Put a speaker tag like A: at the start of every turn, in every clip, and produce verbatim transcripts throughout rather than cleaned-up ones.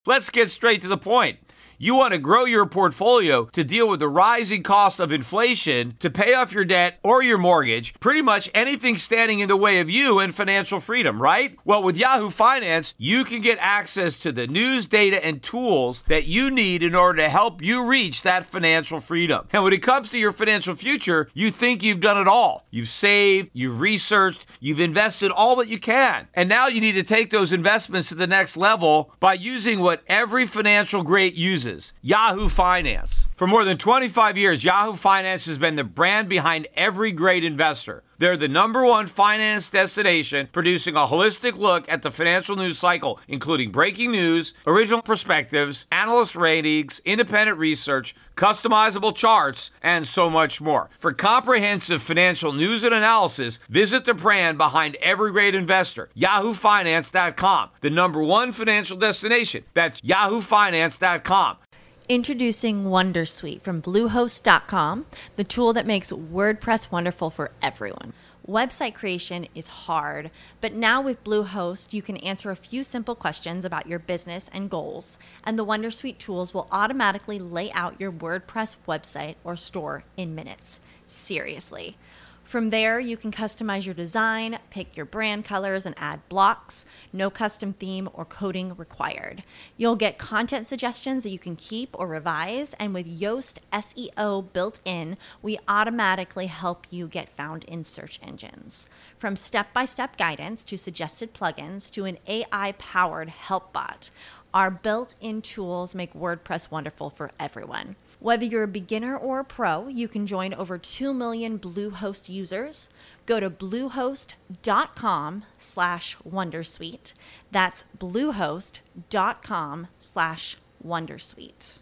A: Let's get straight to the point. You want to grow your portfolio to deal with the rising cost of inflation, to pay off your debt or your mortgage, pretty much anything standing in the way of you and financial freedom, right? Well, with Yahoo Finance, you can get access to the news, data, and tools that you need in order to help you reach that financial freedom. And when it comes to your financial future, you think you've done it all. You've saved, you've researched, you've invested all that you can. And now you need to take those investments to the next level by using what every financial great uses. Yahoo Finance. For more than twenty-five years, Yahoo Finance has been the brand behind every great investor. They're the number one finance destination, producing a holistic look at the financial news cycle, including breaking news, original perspectives, analyst ratings, independent research, customizable charts, and so much more. For comprehensive financial news and analysis, visit the brand behind every great investor, yahoo finance dot com, the number one financial destination. That's yahoo finance dot com.
B: Introducing Wondersuite from Bluehost dot com, the tool that makes WordPress wonderful for everyone. Website creation is hard, but now with Bluehost, you can answer a few simple questions about your business and goals, and the Wondersuite tools will automatically lay out your WordPress website or store in minutes. Seriously. From there, you can customize your design, pick your brand colors, and add blocks. No custom theme or coding required. You'll get content suggestions that you can keep or revise, and with Yoast S E O built in, we automatically help you get found in search engines. From step-by-step guidance to suggested plugins to an A I-powered help bot, our built-in tools make WordPress wonderful for everyone. Whether you're a beginner or a pro, you can join over two million Bluehost users. Go to bluehost dot com slash wondersuite. That's bluehost dot com slash wondersuite.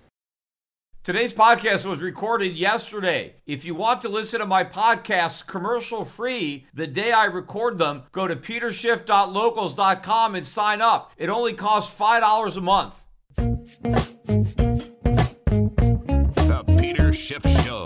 A: Today's podcast was recorded yesterday. If you want to listen to my podcasts commercial-free the day I record them, go to peter schiff dot locals dot com and sign up. It only costs five dollars a month.
C: The Peter Schiff Show.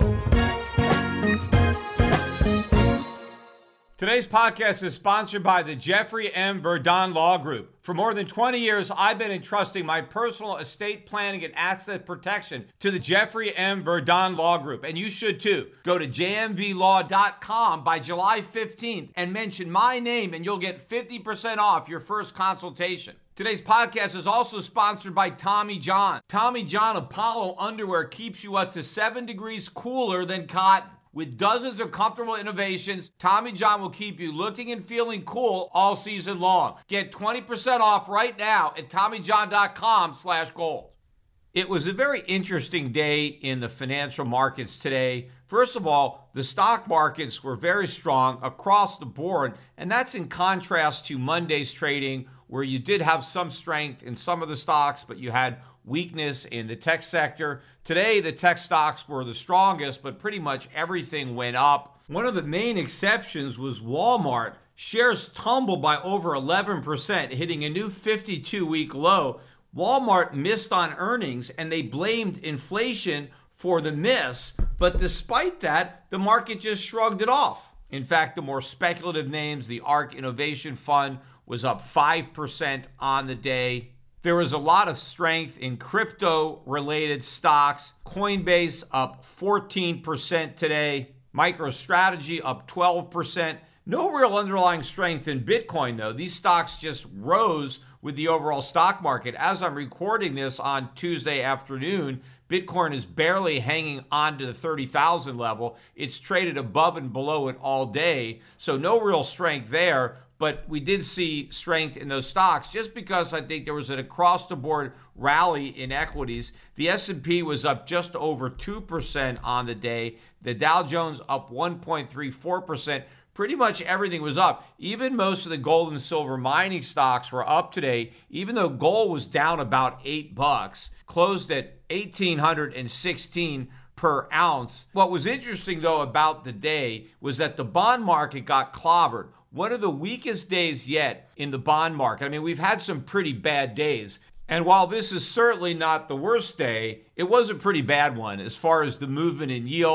A: Today's podcast is sponsored by the Jeffrey M. Verdon Law Group. For more than twenty years, I've been entrusting my personal estate planning and asset protection to the Jeffrey M. Verdon Law Group, and you should too. Go to j m v law dot com by July fifteenth and mention my name, and you'll get fifty percent off your first consultation. Today's podcast is also sponsored by Tommy John. Tommy John Apollo underwear keeps you up to seven degrees cooler than cotton. With dozens of comfortable innovations, Tommy John will keep you looking and feeling cool all season long. Get twenty percent off right now at tommy john dot com slash gold. It was a very interesting day in the financial markets today. First of all, the stock markets were very strong across the board, and that's in contrast to Monday's trading, where you did have some strength in some of the stocks, but you had weakness in the tech sector. Today, the tech stocks were the strongest, but pretty much everything went up. One of the main exceptions was Walmart. Shares tumbled by over eleven percent, hitting a new fifty-two week low. Walmart missed on earnings, and they blamed inflation for the miss. But despite that, the market just shrugged it off. In fact, the more speculative names, the ARK Innovation Fund was up five percent on the day. There was a lot of strength in crypto-related stocks. Coinbase up fourteen percent today. MicroStrategy up twelve percent. No real underlying strength in Bitcoin, though. These stocks just rose with the overall stock market. As I'm recording this on Tuesday afternoon, Bitcoin is barely hanging on to the thirty thousand level. It's traded above and below it all day, so no real strength there. But we did see strength in those stocks just because I think there was an across-the-board rally in equities. The S and P was up just over two percent on the day. The Dow Jones up one point three four percent. Pretty much everything was up. Even most of the gold and silver mining stocks were up today, even though gold was down about eight bucks, closed at eighteen sixteen per ounce. What was interesting, though, about the day was that the bond market got clobbered. One of the weakest days yet in the bond market. I mean, we've had some pretty bad days. And while this is certainly not the worst day, it was a pretty bad one as far as the movement in yields.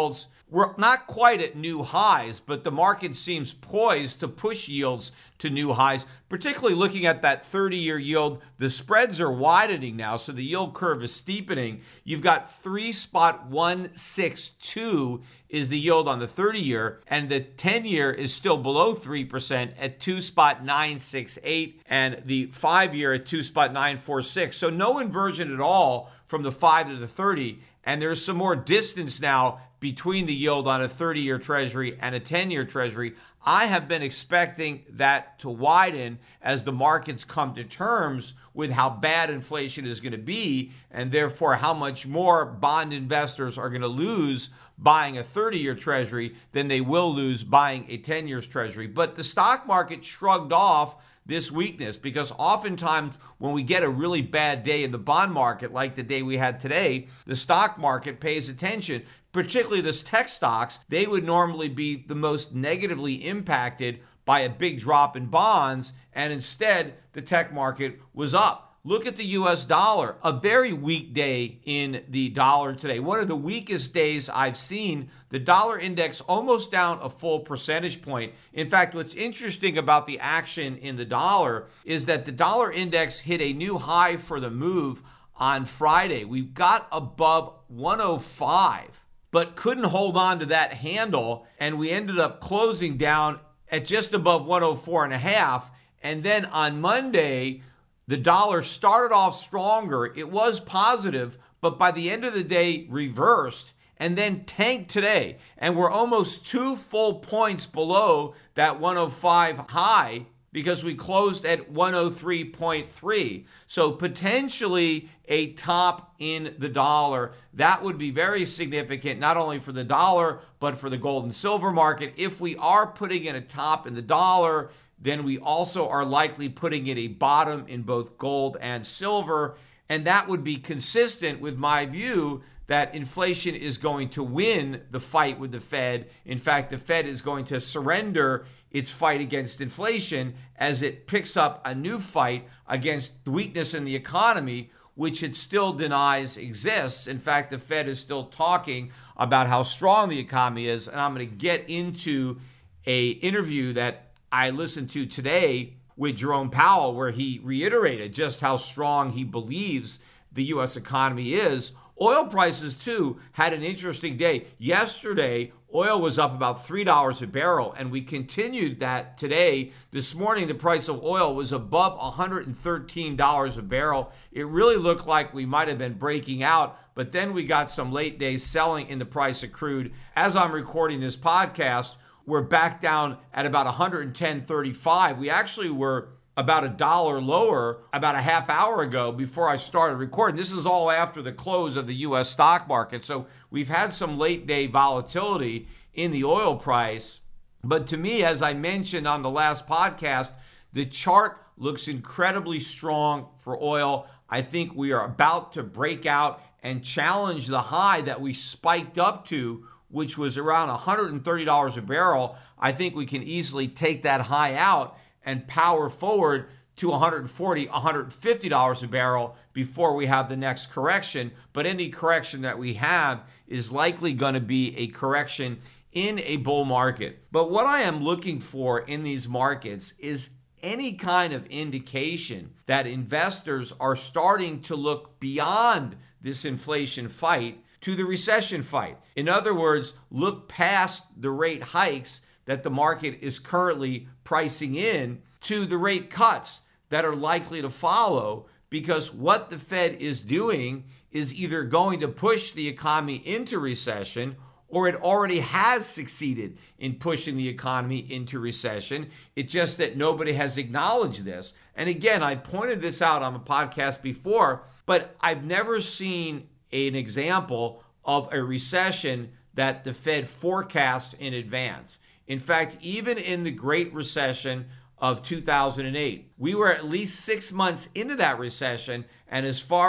A: we're not quite at new highs, but the market seems poised to push yields to new highs, particularly looking at that thirty-year yield. The spreads are widening now, so the yield curve is steepening. You've got three point one six two is the yield on the thirty-year, and the ten-year is still below three percent at two point nine six eight, and the five-year at two point nine four six. So no inversion at all from the five to the thirty, and there's some more distance now between the yield on a thirty-year Treasury and a ten-year Treasury. I have been expecting that to widen as the markets come to terms with how bad inflation is going to be, and therefore how much more bond investors are going to lose buying a thirty-year Treasury than they will lose buying a ten-year Treasury. But the stock market shrugged off this weakness, because oftentimes when we get a really bad day in the bond market, like the day we had today, the stock market pays attention, particularly the tech stocks. They would normally be the most negatively impacted by a big drop in bonds, and instead the tech market was up. Look at the U S dollar, a very weak day in the dollar today. One of the weakest days I've seen. The dollar index almost down a full percentage point. In fact, what's interesting about the action in the dollar is that the dollar index hit a new high for the move on Friday. We got above one oh five, but couldn't hold on to that handle, and we ended up closing down at just above one oh four and a half. And then on Monday, the dollar started off stronger. It was positive, but by the end of the day, reversed and then tanked today. And we're almost two full points below that one oh five high because we closed at one oh three point three. So potentially a top in the dollar. That would be very significant, not only for the dollar, but for the gold and silver market. If we are putting in a top in the dollar, then we also are likely putting in a bottom in both gold and silver. And that would be consistent with my view that inflation is going to win the fight with the Fed. In fact, the Fed is going to surrender its fight against inflation as it picks up a new fight against the weakness in the economy, which it still denies exists. In fact, the Fed is still talking about how strong the economy is. And I'm going to get into an interview that I listened to today with Jerome Powell, where he reiterated just how strong he believes the U S economy is. Oil prices, too, had an interesting day. Yesterday, oil was up about three dollars a barrel, and we continued that today. This morning, the price of oil was above one hundred thirteen dollars a barrel. It really looked like we might have been breaking out, but then we got some late day selling in the price of crude. As I'm recording this podcast, we're back down at about one hundred ten thirty-five. We actually were about a dollar lower about a half hour ago before I started recording. This is all after the close of the U S stock market. So we've had some late day volatility in the oil price. But to me, as I mentioned on the last podcast, the chart looks incredibly strong for oil. I think we are about to break out and challenge the high that we spiked up to, which was around one hundred thirty dollars a barrel. I think we can easily take that high out and power forward to one hundred forty dollars, one hundred fifty dollars a barrel before we have the next correction. But any correction that we have is likely going to be a correction in a bull market. But what I am looking for in these markets is any kind of indication that investors are starting to look beyond this inflation fight to the recession fight. In other words, look past the rate hikes that the market is currently pricing in to the rate cuts that are likely to follow, because what the Fed is doing is either going to push the economy into recession, or it already has succeeded in pushing the economy into recession. It's just that nobody has acknowledged this. And again, I pointed this out on the podcast before, but I've never seen an example of a recession that the Fed forecast in advance. In fact, even in the Great Recession of two thousand eight, we were at least six months into that recession, and as far as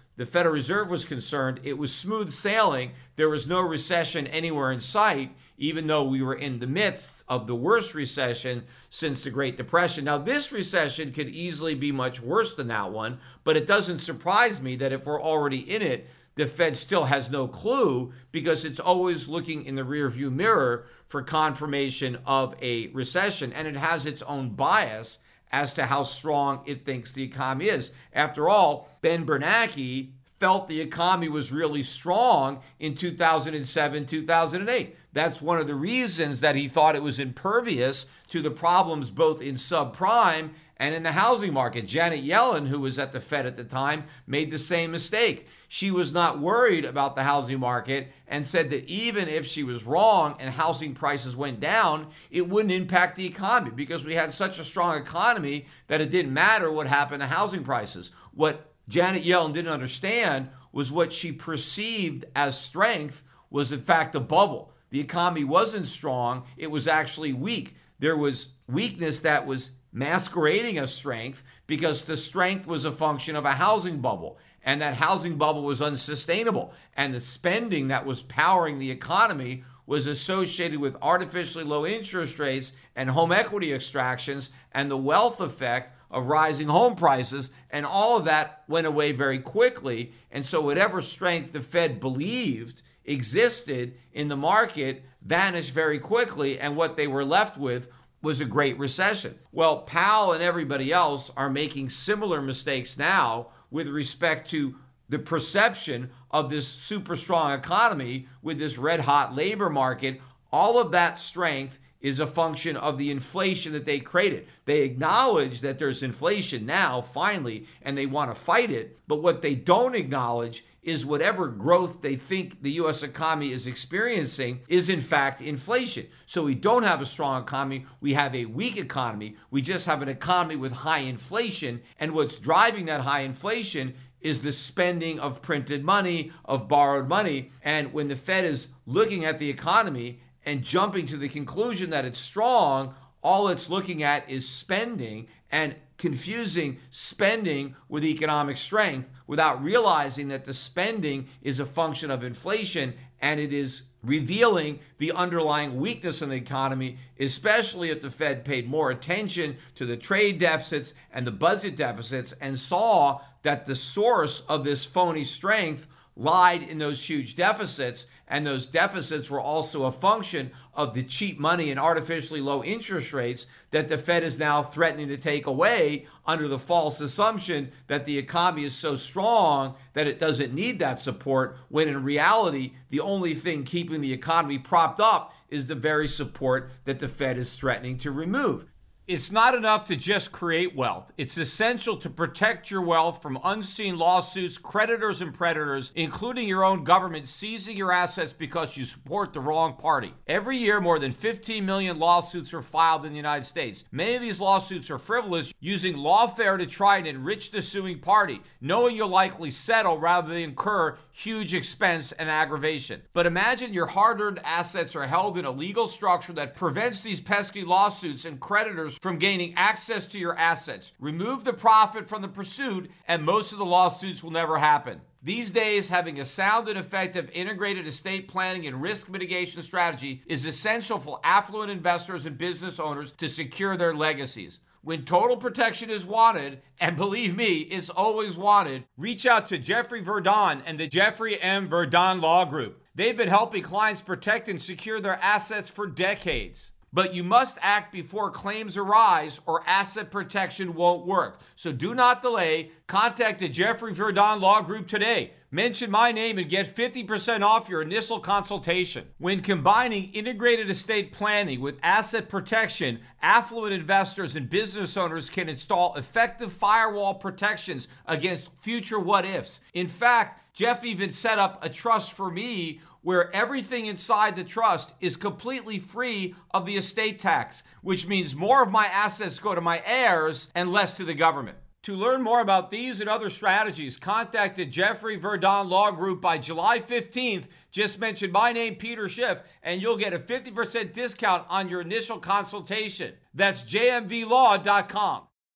A: the Federal Reserve was concerned, it was smooth sailing. There was no recession anywhere in sight, even though we were in the midst of the worst recession since the Great Depression. Now, this recession could easily be much worse than that one, but it doesn't surprise me that if we're already in it, the Fed still has no clue, because it's always looking in the rearview mirror for confirmation of a recession, and it has its own bias as to how strong it thinks the economy is. After all, Ben Bernanke felt the economy was really strong in two thousand seven, two thousand eight. That's one of the reasons that he thought it was impervious to the problems both in subprime and in the housing market. Janet Yellen, who was at the Fed at the time, made the same mistake. She was not worried about the housing market and said that even if she was wrong and housing prices went down, it wouldn't impact the economy because we had such a strong economy that it didn't matter what happened to housing prices. What Janet Yellen didn't understand was what she perceived as strength was in fact a bubble. The economy wasn't strong, it was actually weak. There was weakness that was masquerading as strength because the strength was a function of a housing bubble, and that housing bubble was unsustainable, and the spending that was powering the economy was associated with artificially low interest rates and home equity extractions and the wealth effect of rising home prices, and all of that went away very quickly. And so whatever strength the Fed believed existed in the market vanished very quickly, and what they were left with was a great recession. Well, Powell and everybody else are making similar mistakes now with respect to the perception of this super strong economy with this red hot labor market. All of that strength is a function of the inflation that they created. They acknowledge that there's inflation now, finally, and they want to fight it. But what they don't acknowledge is whatever growth they think the U S economy is experiencing is in fact inflation. So we don't have a strong economy, we have a weak economy. We just have an economy with high inflation, and what's driving that high inflation is the spending of printed money, of borrowed money. And when the Fed is looking at the economy and jumping to the conclusion that it's strong, all it's looking at is spending and confusing spending with economic strength without realizing that the spending is a function of inflation, and it is revealing the underlying weakness in the economy, especially if the Fed paid more attention to the trade deficits and the budget deficits and saw that the source of this phony strength lied in those huge deficits, and those deficits were also a function of the cheap money and artificially low interest rates that the Fed is now threatening to take away under the false assumption that the economy is so strong that it doesn't need that support, when in reality, the only thing keeping the economy propped up is the very support that the Fed is threatening to remove. It's not enough to just create wealth. It's essential to protect your wealth from unseen lawsuits, creditors, and predators, including your own government seizing your assets because you support the wrong party. Every year, more than fifteen million lawsuits are filed in the United States. Many of these lawsuits are frivolous, using lawfare to try and enrich the suing party, knowing you'll likely settle rather than incur huge expense and aggravation. But imagine your hard-earned assets are held in a legal structure that prevents these pesky lawsuits and creditors from gaining access to your assets. Remove the profit from the pursuit, and most of the lawsuits will never happen. These days, having a sound and effective integrated estate planning and risk mitigation strategy is essential for affluent investors and business owners to secure their legacies. When total protection is wanted, and believe me, it's always wanted, reach out to Jeffrey Verdon and the Jeffrey M. Verdon Law Group. They've been helping clients protect and secure their assets for decades. But you must act before claims arise, or asset protection won't work. So do not delay. Contact the Jeffrey Verdon Law Group today. Mention my name and get fifty percent off your initial consultation. When combining integrated estate planning with asset protection, affluent investors and business owners can install effective firewall protections against future what-ifs. In fact, Jeff even set up a trust for me where everything inside the trust is completely free of the estate tax, which means more of my assets go to my heirs and less to the government. To learn more about these and other strategies, contact the Jeffrey Verdon Law Group by July fifteenth. Just mention my name, Peter Schiff, and you'll get a fifty percent discount on your initial consultation. That's j m v law dot com.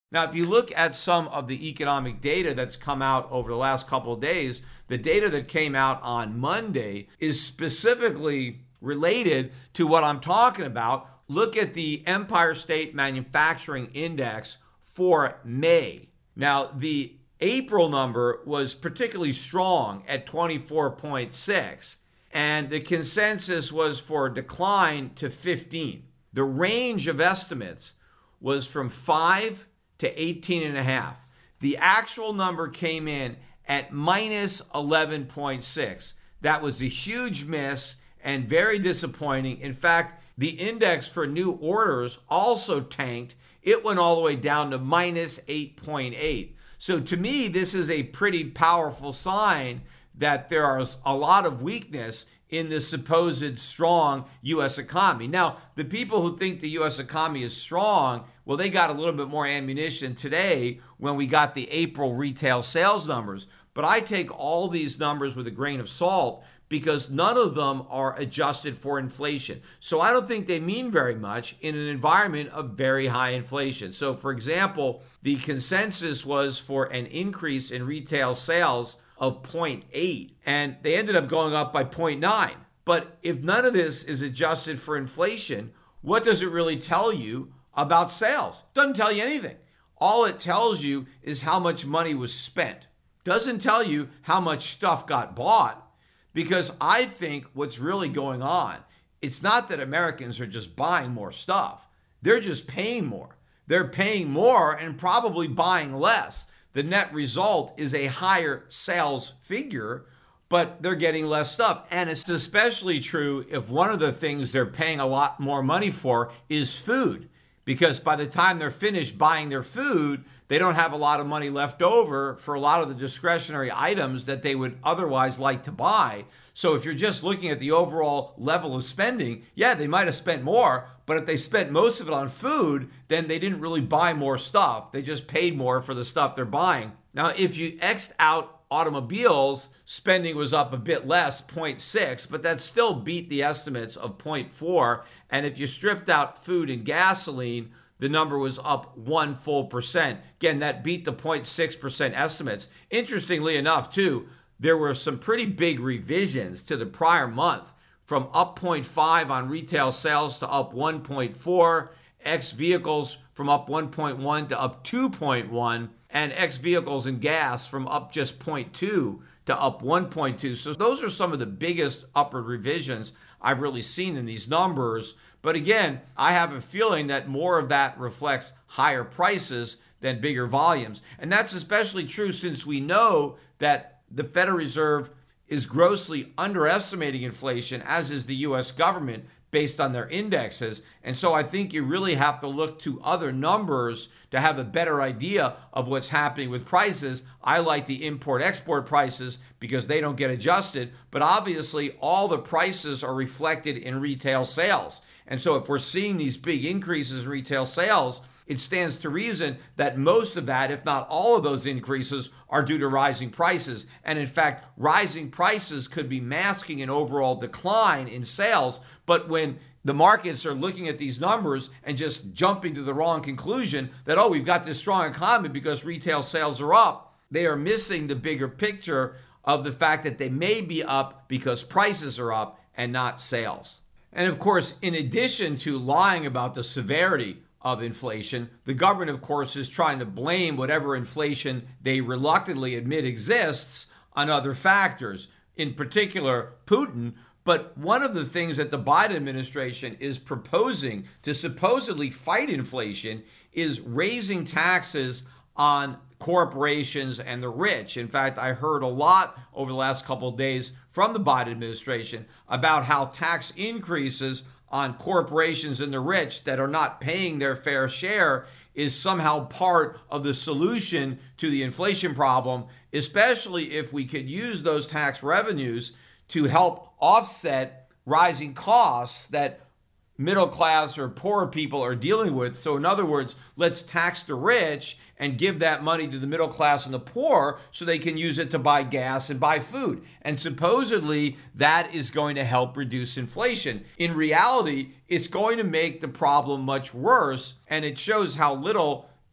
A: Now, if you look at some of the economic data that's come out over the last couple of days, the data that came out on Monday is specifically related to what I'm talking about. Look at the Empire State Manufacturing Index for May. Now, the April number was particularly strong at twenty-four point six, and the consensus was for a decline to fifteen. The range of estimates was from five to eighteen and a half. The actual number came in at minus eleven point six. That was a huge miss and very disappointing. In fact, the index for new orders also tanked. It went all the way down to minus eight point eight. So to me, this is a pretty powerful sign that there is a lot of weakness in the supposed strong U S economy. Now, the people who think the U S economy is strong, well, they got a little bit more ammunition today when we got the April retail sales numbers. But I take all these numbers with a grain of salt because none of them are adjusted for inflation. So I don't think they mean very much in an environment of very high inflation. So, for example, the consensus was for an increase in retail sales of zero point eight, and they ended up going up by zero point nine. But if none of this is adjusted for inflation, what does it really tell you about sales? Doesn't tell you anything. All it tells you is how much money was spent. Doesn't tell you how much stuff got bought, because I think what's really going on, it's not that Americans are just buying more stuff. They're just paying more. They're paying more and probably buying less. The net result is a higher sales figure, but they're getting less stuff. And it's especially true if one of the things they're paying a lot more money for is food, because by the time they're finished buying their food, they don't have a lot of money left over for a lot of the discretionary items that they would otherwise like to buy. So if you're just looking at the overall level of spending, yeah, they might have spent more, but if they spent most of it on food, then they didn't really buy more stuff. They just paid more for the stuff they're buying. Now, if you X'd out automobiles, spending was up a bit less, zero point six, but that still beat the estimates of zero point four. And if you stripped out food and gasoline, the number was up one full percent. Again, that beat the zero point six percent estimates. Interestingly enough, too, there were some pretty big revisions to the prior month, from up zero point five on retail sales to up one point four, X vehicles from up one point one to up two point one, and X vehicles and gas from up just zero point two to up one point two. So those are some of the biggest upward revisions I've really seen in these numbers. But again, I have a feeling that more of that reflects higher prices than bigger volumes. And that's especially true since we know that the Federal Reserve is grossly underestimating inflation, as is the U S government, based on their indexes. And so I think you really have to look to other numbers to have a better idea of what's happening with prices. I like the import-export prices because they don't get adjusted, but obviously all the prices are reflected in retail sales. And so if we're seeing these big increases in retail sales, it stands to reason that most of that, if not all of those increases, are due to rising prices. And in fact, rising prices could be masking an overall decline in sales. But when the markets are looking at these numbers and just jumping to the wrong conclusion that, oh, we've got this strong economy because retail sales are up, they are missing the bigger picture of the fact that they may be up because prices are up and not sales. And of course, in addition to lying about the severity of inflation, the government, of course, is trying to blame whatever inflation they reluctantly admit exists on other factors, in particular Putin. But one of the things that the Biden administration is proposing to supposedly fight inflation is raising taxes on corporations and the rich. In fact, I heard a lot over the last couple of days from the Biden administration about how tax increases on corporations and the rich that are not paying their fair share is somehow part of the solution to the inflation problem, especially if we could use those tax revenues to help offset rising costs that middle class or poor people are dealing with. So in other words, let's tax the rich and give that money to the middle class and the poor so they can use it to buy gas and buy food. And supposedly that is going to help reduce inflation. In reality, it's going to make the problem much worse, and it shows how little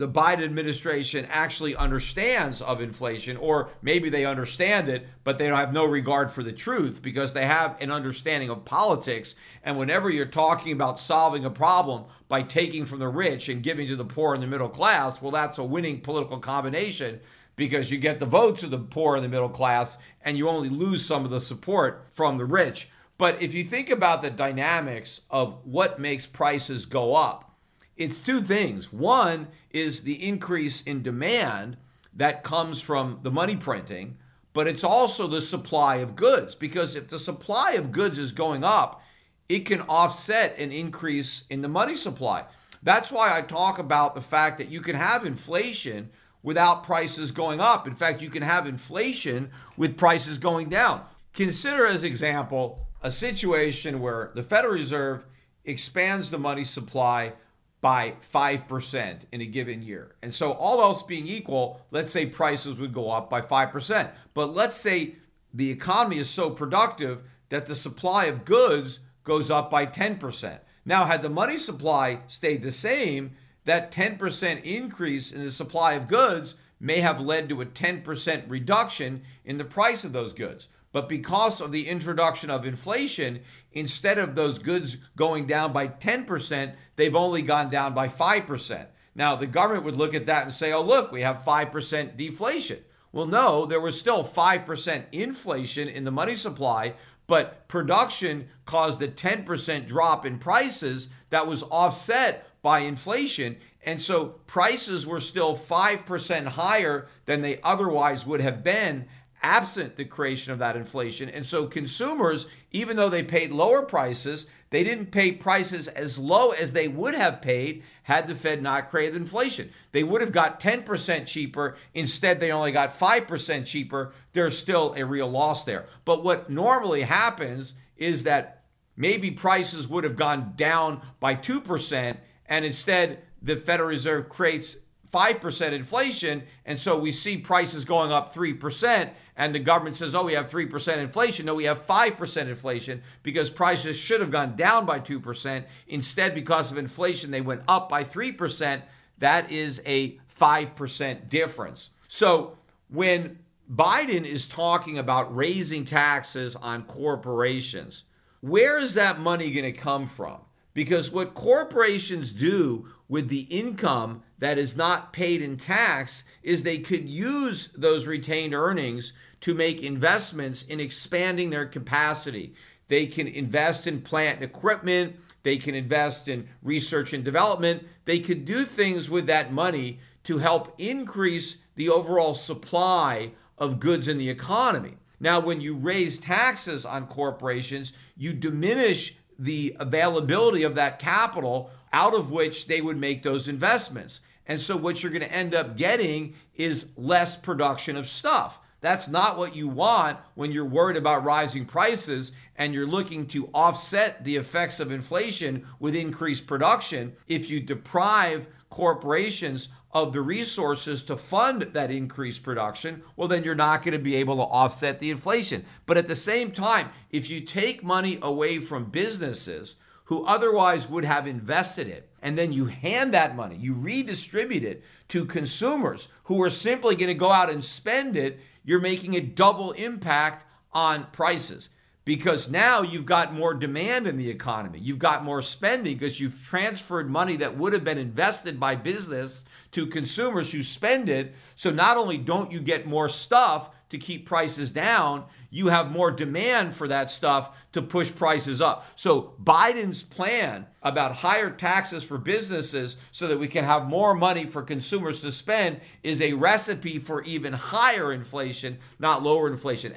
A: the Biden administration actually understands of inflation, or maybe they understand it, but they have no regard for the truth because they have an understanding of politics. And whenever you're talking about solving a problem by taking from the rich and giving to the poor and the middle class, well, that's a winning political combination because you get the votes of the poor and the middle class and you only lose some of the support from the rich. But if you think about the dynamics of what makes prices go up, it's two things. One is the increase in demand that comes from the money printing, but it's also the supply of goods. Because if the supply of goods is going up, it can offset an increase in the money supply. That's why I talk about the fact that you can have inflation without prices going up. In fact, you can have inflation with prices going down. Consider as example a situation where the Federal Reserve expands the money supply by five percent in a given year. And so all else being equal, let's say prices would go up by five percent. But let's say the economy is so productive that the supply of goods goes up by ten percent. Now, had the money supply stayed the same, that ten percent increase in the supply of goods may have led to a ten percent reduction in the price of those goods. But because of the introduction of inflation, instead of those goods going down by ten percent, they've only gone down by five percent. Now, the government would look at that and say, oh, look, we have five percent deflation. Well, no, there was still five percent inflation in the money supply, but production caused a ten percent drop in prices that was offset by inflation. And so prices were still five percent higher than they otherwise would have been absent the creation of that inflation. And so consumers, even though they paid lower prices, they didn't pay prices as low as they would have paid had the Fed not created inflation. They would have got ten percent cheaper. Instead, they only got five percent cheaper. There's still a real loss there. But what normally happens is that maybe prices would have gone down by two percent, and instead the Federal Reserve creates five percent inflation, and so we see prices going up three percent, and the government says, oh, we have three percent inflation. No, we have five percent inflation because prices should have gone down by two percent. Instead, because of inflation, they went up by three percent. That is a five percent difference. So when Biden is talking about raising taxes on corporations, where is that money going to come from? Because what corporations do with the income that is not paid in tax is they could use those retained earnings to make investments in expanding their capacity. They can invest in plant and equipment. They can invest in research and development. They could do things with that money to help increase the overall supply of goods in the economy. Now, when you raise taxes on corporations, you diminish the availability of that capital out of which they would make those investments. And so what you're going to end up getting is less production of stuff. That's not what you want when you're worried about rising prices and you're looking to offset the effects of inflation with increased production. If you deprive corporations of the resources to fund that increased production, well, then you're not going to be able to offset the inflation. But at the same time, if you take money away from businesses who otherwise would have invested it, and then you hand that money, you redistribute it to consumers who are simply going to go out and spend it, you're making a double impact on prices. Because now you've got more demand in the economy. You've got more spending because you've transferred money that would have been invested by business to consumers who spend it. So not only don't you get more stuff to keep prices down, you have more demand for that stuff to push prices up. So Biden's plan about higher taxes for businesses so that we can have more money for consumers to spend is a recipe for even higher inflation, not lower inflation.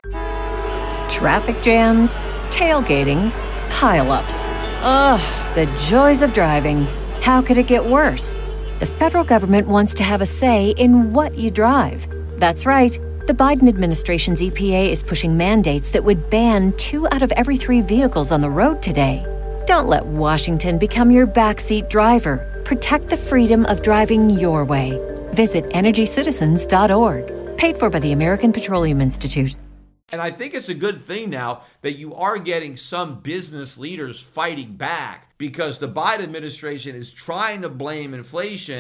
D: Traffic jams, tailgating, pile-ups. Ugh, the joys of driving. How could it get worse? The federal government wants to have a say in what you drive. That's right. The Biden administration's E P A is pushing mandates that would ban two out of every three vehicles on the road today. Don't let Washington become your backseat driver. Protect the freedom of driving your way. Visit energy citizens dot org. Paid for by the American Petroleum Institute.
A: And I think it's a good thing now that you are getting some business leaders fighting back because the Biden administration is trying to blame inflation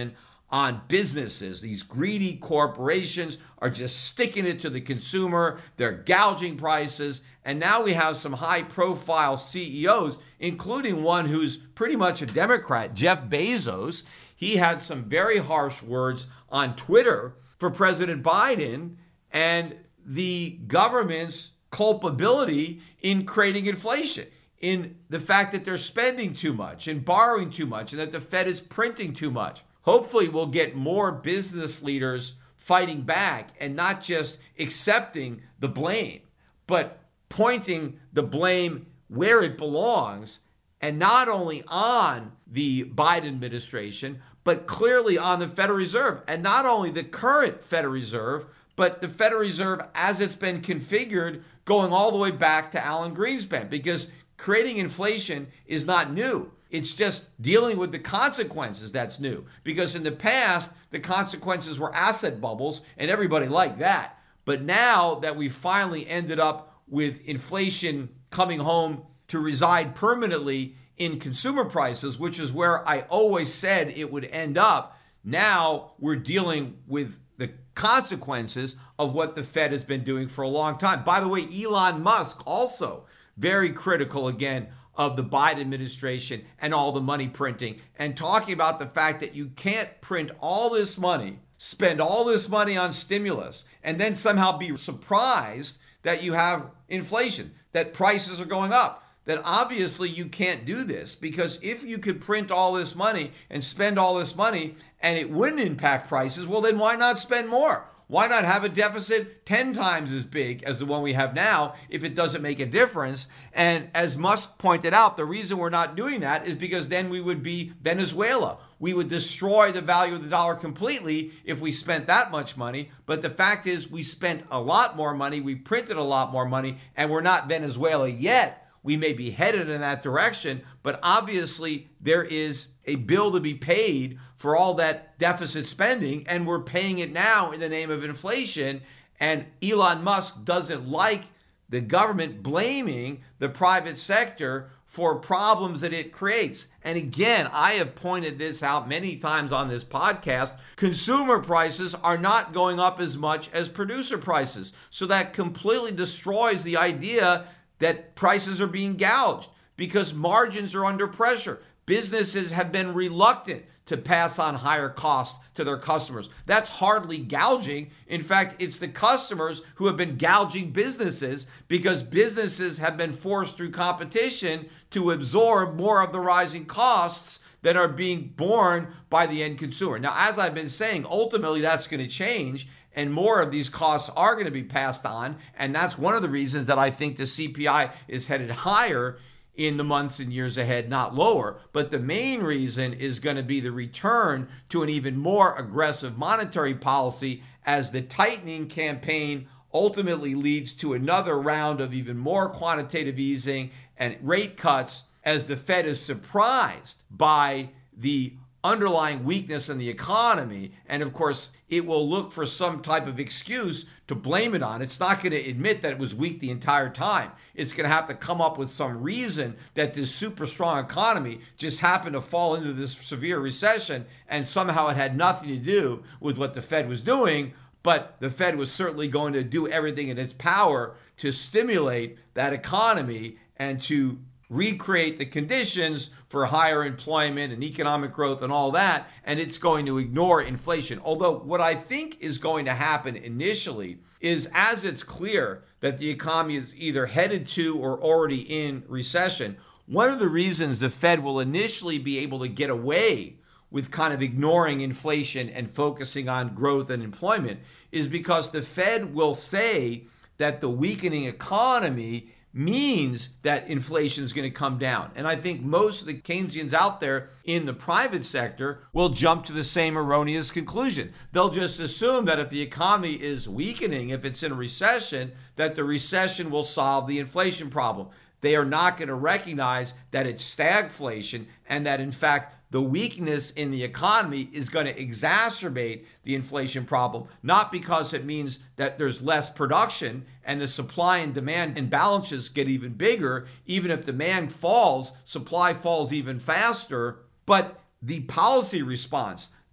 A: on businesses. These greedy corporations are just sticking it to the consumer. They're gouging prices. And now we have some high-profile C E Os, including one who's pretty much a Democrat, Jeff Bezos. He had some very harsh words on Twitter for President Biden and the government's culpability in creating inflation, in the fact that they're spending too much and borrowing too much, and that the Fed is printing too much. Hopefully we'll get more business leaders fighting back and not just accepting the blame, but pointing the blame where it belongs, and not only on the Biden administration, but clearly on the Federal Reserve, and not only the current Federal Reserve, but the Federal Reserve as it's been configured going all the way back to Alan Greenspan, because creating inflation is not new. It's just dealing with the consequences that's new. Because in the past, the consequences were asset bubbles, and everybody liked that. But now that we finally ended up with inflation coming home to reside permanently in consumer prices, which is where I always said it would end up, now we're dealing with the consequences of what the Fed has been doing for a long time. By the way, Elon Musk also very critical again of the Biden administration and all the money printing, and talking about the fact that you can't print all this money, spend all this money on stimulus, and then somehow be surprised that you have inflation, that prices are going up. That obviously you can't do this, because if you could print all this money and spend all this money and it wouldn't impact prices, well, then why not spend more? Why not have a deficit ten times as big as the one we have now if it doesn't make a difference? And as Musk pointed out, the reason we're not doing that is because then we would be Venezuela. We would destroy the value of the dollar completely if we spent that much money. But the fact is we spent a lot more money, we printed a lot more money, and we're not Venezuela yet. We may be headed in that direction, but obviously there is a bill to be paid for all that deficit spending, and we're paying it now in the name of inflation. And Elon Musk doesn't like the government blaming the private sector for problems that it creates. And again, I have pointed this out many times on this podcast. Consumer prices are not going up as much as producer prices. So that completely destroys the idea that prices are being gouged, because margins are under pressure. Businesses have been reluctant to pass on higher costs to their customers. That's hardly gouging. In fact, it's the customers who have been gouging businesses, because businesses have been forced through competition to absorb more of the rising costs that are being borne by the end consumer. Now, as I've been saying, ultimately that's going to change, and more of these costs are going to be passed on. And that's one of the reasons that I think the C P I is headed higher in the months and years ahead, not lower. But the main reason is going to be the return to an even more aggressive monetary policy, as the tightening campaign ultimately leads to another round of even more quantitative easing and rate cuts, as the Fed is surprised by the underlying weakness in the economy. And of course, it will look for some type of excuse to blame it on. It's not going to admit that it was weak the entire time. It's going to have to come up with some reason that this super strong economy just happened to fall into this severe recession, and somehow it had nothing to do with what the Fed was doing. But the Fed was certainly going to do everything in its power to stimulate that economy and to recreate the conditions for higher employment and economic growth and all that, and it's going to ignore inflation. Although what I think is going to happen initially is, as it's clear that the economy is either headed to or already in recession, one of the reasons the Fed will initially be able to get away with kind of ignoring inflation and focusing on growth and employment is because the Fed will say that the weakening economy means that inflation is going to come down. And I think most of the Keynesians out there in the private sector will jump to the same erroneous conclusion. They'll just assume that if the economy is weakening, if it's in a recession, that the recession will solve the inflation problem. They are not going to recognize that it's stagflation, and that in fact the weakness in the economy is going to exacerbate the inflation problem, not because it means that there's less production and the supply and demand imbalances get even bigger. Even if demand falls, supply falls even faster. But the policy response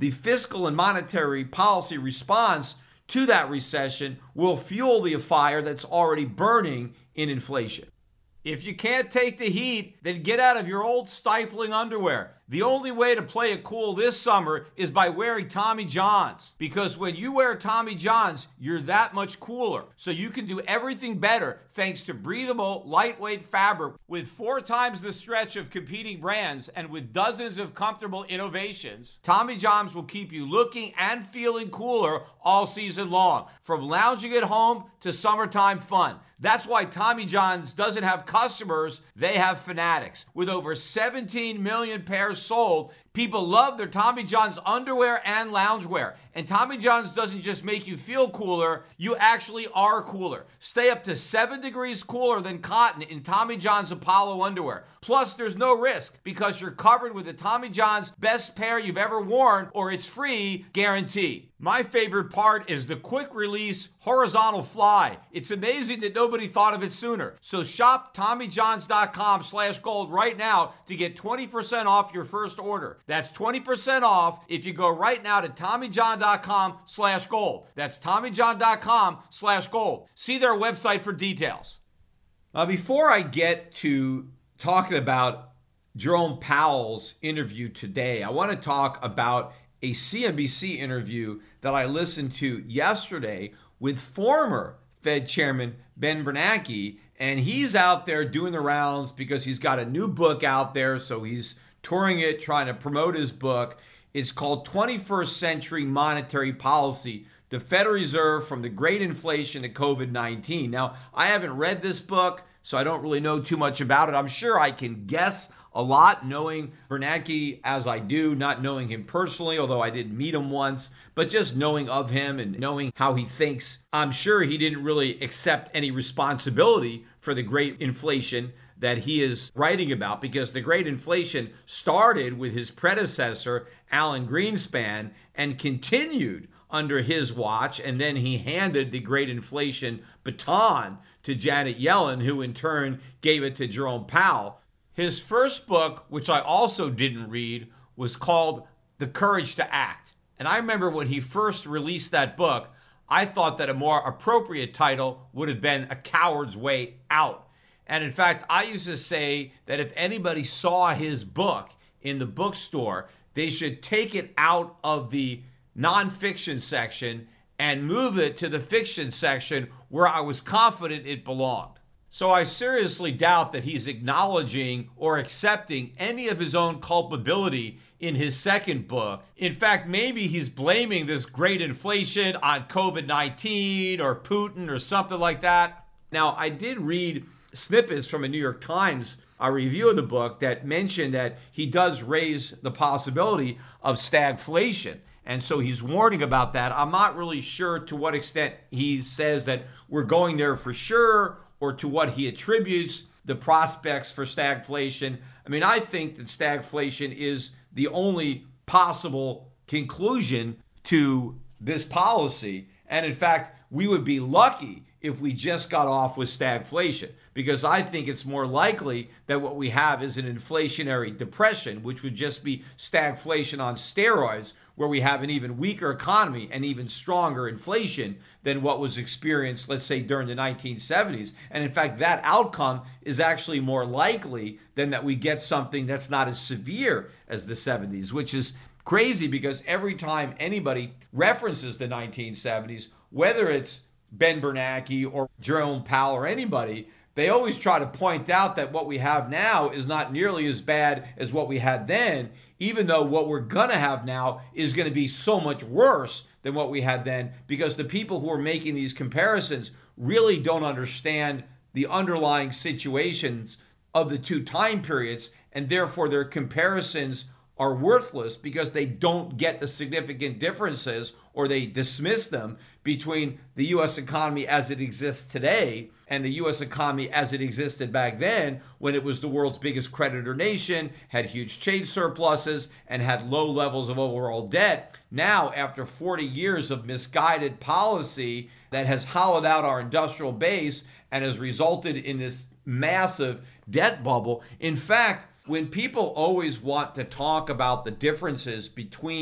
A: the fiscal and monetary policy response to that recession will fuel the fire that's already burning in inflation. If you can't take the heat, then get out of your old stifling underwear. The only way to play it cool this summer is by wearing Tommy Johns. Because when you wear Tommy Johns, you're that much cooler. So you can do everything better thanks to breathable, lightweight fabric with four times the stretch of competing brands and with dozens of comfortable innovations. Tommy Johns will keep you looking and feeling cooler all season long. From lounging at home to summertime fun. That's why Tommy Johns doesn't have customers, they have fanatics. With over seventeen million pairs sold, people love their Tommy Johns underwear and loungewear. And Tommy Johns doesn't just make you feel cooler, you actually are cooler. Stay up to seven degrees cooler than cotton in Tommy Johns Apollo underwear. Plus, there's no risk because you're covered with the Tommy Johns best pair you've ever worn or it's free guarantee. My favorite part is the quick release horizontal fly. It's amazing that nobody thought of it sooner. So shop TommyJohns.com slash gold right now to get twenty percent off your first order. That's twenty percent off if you go right now to TommyJohn.com slash gold. That's TommyJohn.com slash gold. See their website for details. Now, before I get to talking about Jerome Powell's interview today, I want to talk about a C N B C interview that I listened to yesterday with former Fed Chairman Ben Bernanke, and he's out there doing the rounds because he's got a new book out there, so he's touring it, trying to promote his book. It's called twenty-first Century Monetary Policy, the Federal Reserve from the Great Inflation to COVID nineteen. Now, I haven't read this book, so I don't really know too much about it. I'm sure I can guess a lot, knowing Bernanke as I do, not knowing him personally, although I did meet him once, but just knowing of him and knowing how he thinks. I'm sure he didn't really accept any responsibility for the great inflation that he is writing about, because the great inflation started with his predecessor, Alan Greenspan, and continued under his watch, and then he handed the great inflation baton to Janet Yellen, who in turn gave it to Jerome Powell. His first book, which I also didn't read, was called The Courage to Act. And I remember when he first released that book, I thought that a more appropriate title would have been A Coward's Way Out. And in fact, I used to say that if anybody saw his book in the bookstore, they should take it out of the nonfiction section and move it to the fiction section where I was confident it belonged. So I seriously doubt that he's acknowledging or accepting any of his own culpability in his second book. In fact, maybe he's blaming this great inflation on COVID nineteen or Putin or something like that. Now, I did read snippets from a New York Times a review of the book that mentioned that he does raise the possibility of stagflation. And so he's warning about that. I'm not really sure to what extent he says that we're going there for sure, or to what he attributes the prospects for stagflation. I mean, I think that stagflation is the only possible conclusion to this policy. And in fact, we would be lucky if we just got off with stagflation, because I think it's more likely that what we have is an inflationary depression, which would just be stagflation on steroids, where we have an even weaker economy and even stronger inflation than what was experienced, let's say, during the nineteen seventies. And in fact, that outcome is actually more likely than that we get something that's not as severe as the seventies, which is crazy because every time anybody references the nineteen seventies, whether it's Ben Bernanke or Jerome Powell or anybody, they always try to point out that what we have now is not nearly as bad as what we had then, even though what we're going to have now is going to be so much worse than what we had then, because the people who are making these comparisons really don't understand the underlying situations of the two time periods, and therefore their comparisons are worthless because they don't get the significant differences, or they dismiss them, between the U S economy as it exists today and the U S economy as it existed back then, when it was the world's biggest creditor nation, had huge trade surpluses, and had low levels of overall debt. Now, after forty years of misguided policy that has hollowed out our industrial base and has resulted in this massive debt bubble. In fact, when people always want to talk about the differences between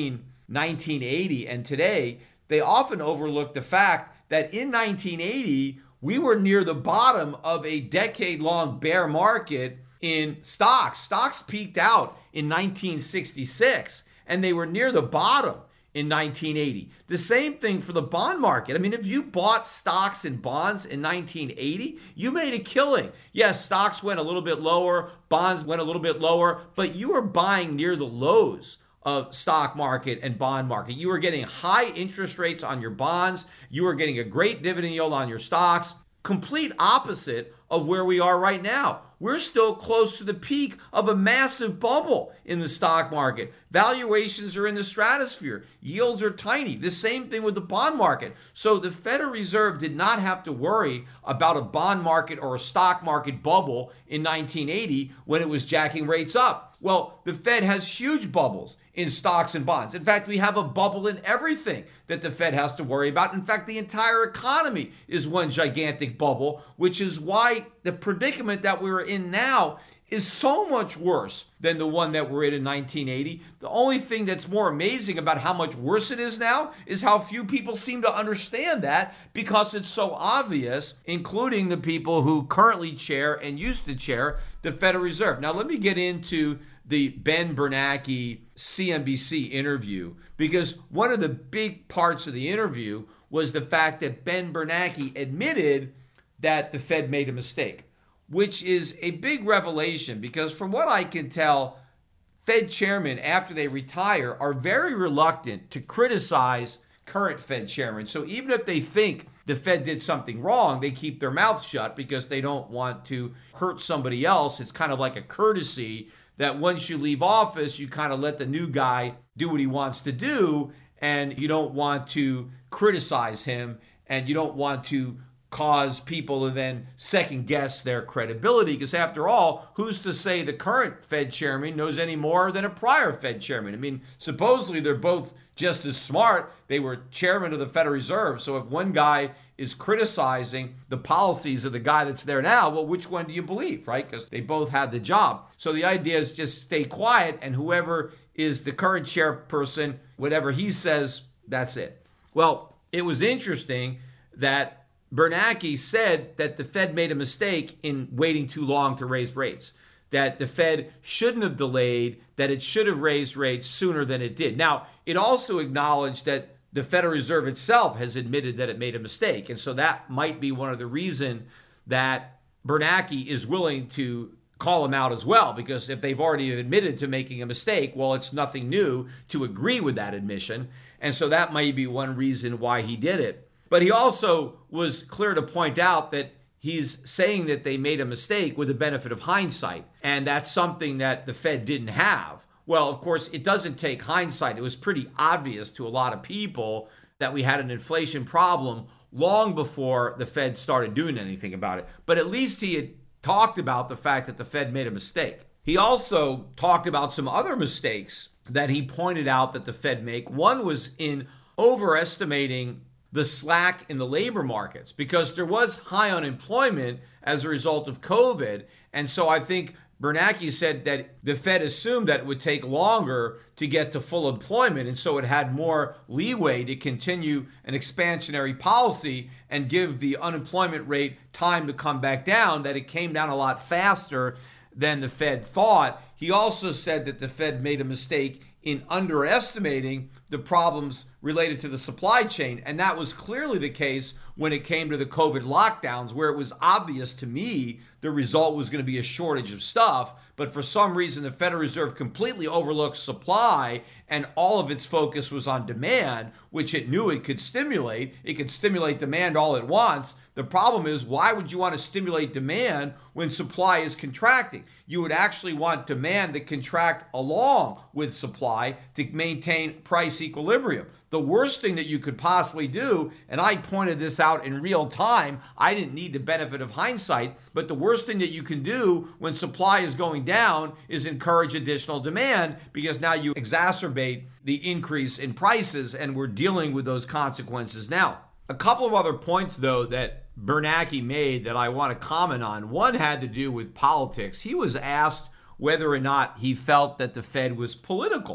A: nineteen eighty and today, they often overlook the fact that in nineteen eighty, we were near the bottom of a decade-long bear market in stocks. Stocks peaked out in nineteen sixty-six, and they were near the bottom in nineteen eighty. The same thing for the bond market. I mean, if you bought stocks and bonds in nineteen eighty, you made a killing. Yes, stocks went a little bit lower, bonds went a little bit lower, but you were buying near the lows of stock market and bond market. You were getting high interest rates on your bonds. You were getting a great dividend yield on your stocks. Complete opposite of where we are right now. We're still close to the peak of a massive bubble in the stock market. Valuations are in the stratosphere. Yields are tiny. The same thing with the bond market. So the Federal Reserve did not have to worry about a bond market or a stock market bubble in nineteen eighty when it was jacking rates up. Well, the Fed has huge bubbles in stocks and bonds. In fact, we have a bubble in everything that the Fed has to worry about. In fact, the entire economy is one gigantic bubble, which is why the predicament that we're in now is so much worse than the one that we're in in nineteen eighty. The only thing that's more amazing about how much worse it is now is how few people seem to understand that, because it's so obvious, including the people who currently chair and used to chair the Federal Reserve. Now, let me get into the Ben Bernanke C N B C interview, because one of the big parts of the interview was the fact that Ben Bernanke admitted that the Fed made a mistake, which is a big revelation, because from what I can tell, Fed chairmen, after they retire, are very reluctant to criticize current Fed chairmen. So even if they think the Fed did something wrong, they keep their mouth shut because they don't want to hurt somebody else. It's kind of like a courtesy that once you leave office, you kind of let the new guy do what he wants to do, and you don't want to criticize him, and you don't want to cause people to then second guess their credibility, because after all, who's to say the current Fed chairman knows any more than a prior Fed chairman? I mean, supposedly they're both just as smart. They were chairman of the Federal Reserve. So if one guy is criticizing the policies of the guy that's there now, well, which one do you believe, right? Because they both had the job. So the idea is just stay quiet, and whoever is the current chairperson, whatever he says, that's it. Well, it was interesting that Bernanke said that the Fed made a mistake in waiting too long to raise rates, that the Fed shouldn't have delayed, that it should have raised rates sooner than it did. Now, it also acknowledged that the Federal Reserve itself has admitted that it made a mistake. And so that might be one of the reasons that Bernanke is willing to call him out as well, because if they've already admitted to making a mistake, well, it's nothing new to agree with that admission. And so that might be one reason why he did it. But he also was clear to point out that he's saying that they made a mistake with the benefit of hindsight. And that's something that the Fed didn't have. Well, of course, it doesn't take hindsight. It was pretty obvious to a lot of people that we had an inflation problem long before the Fed started doing anything about it. But at least he had talked about the fact that the Fed made a mistake. He also talked about some other mistakes that he pointed out that the Fed make. One was in overestimating the slack in the labor markets, because there was high unemployment as a result of COVID. And so I think Bernanke said that the Fed assumed that it would take longer to get to full employment, and so it had more leeway to continue an expansionary policy and give the unemployment rate time to come back down, that it came down a lot faster than the Fed thought. He also said that the Fed made a mistake in underestimating the problems related to the supply chain. And that was clearly the case when it came to the COVID lockdowns, where it was obvious to me the result was going to be a shortage of stuff. But for some reason, the Federal Reserve completely overlooked supply, and all of its focus was on demand, which it knew it could stimulate. It could stimulate demand all at once. The problem is, why would you want to stimulate demand when supply is contracting? You would actually want demand to contract along with supply to maintain price equilibrium. The worst thing that you could possibly do, and I pointed this out in real time, I didn't need the benefit of hindsight, but the worst thing that you can do when supply is going down is encourage additional demand, because now you exacerbate the increase in prices, and we're dealing with those consequences now. A couple of other points, though, that Bernanke made that I want to comment on. One had to do with politics. He was asked whether or not he felt that the Fed was political.